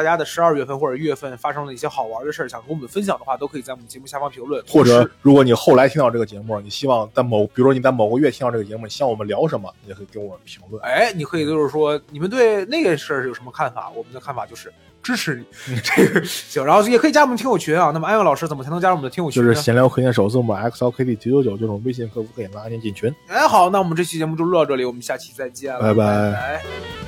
12月份或者1月份发生了一些好玩的事儿，想和我们分享的话，都可以在我们节目下方评论。 或者如果你后来听到这个节目，你希望比如说你在某个月听到这个节目，你希望我们聊什么，你也可以给我们评论。 你可以就是说你们对那个事儿有什么看法？我们的看法就是支持你。这个行，然后也可以加我们听友群啊。那么安永老师怎么才能加入我们的听友群呢？ 就是闲聊课件首字母 XLKT999这种微信客服可以拉您进群。 好，那我们这期节目就录到这里，我们下期再见了， 拜拜。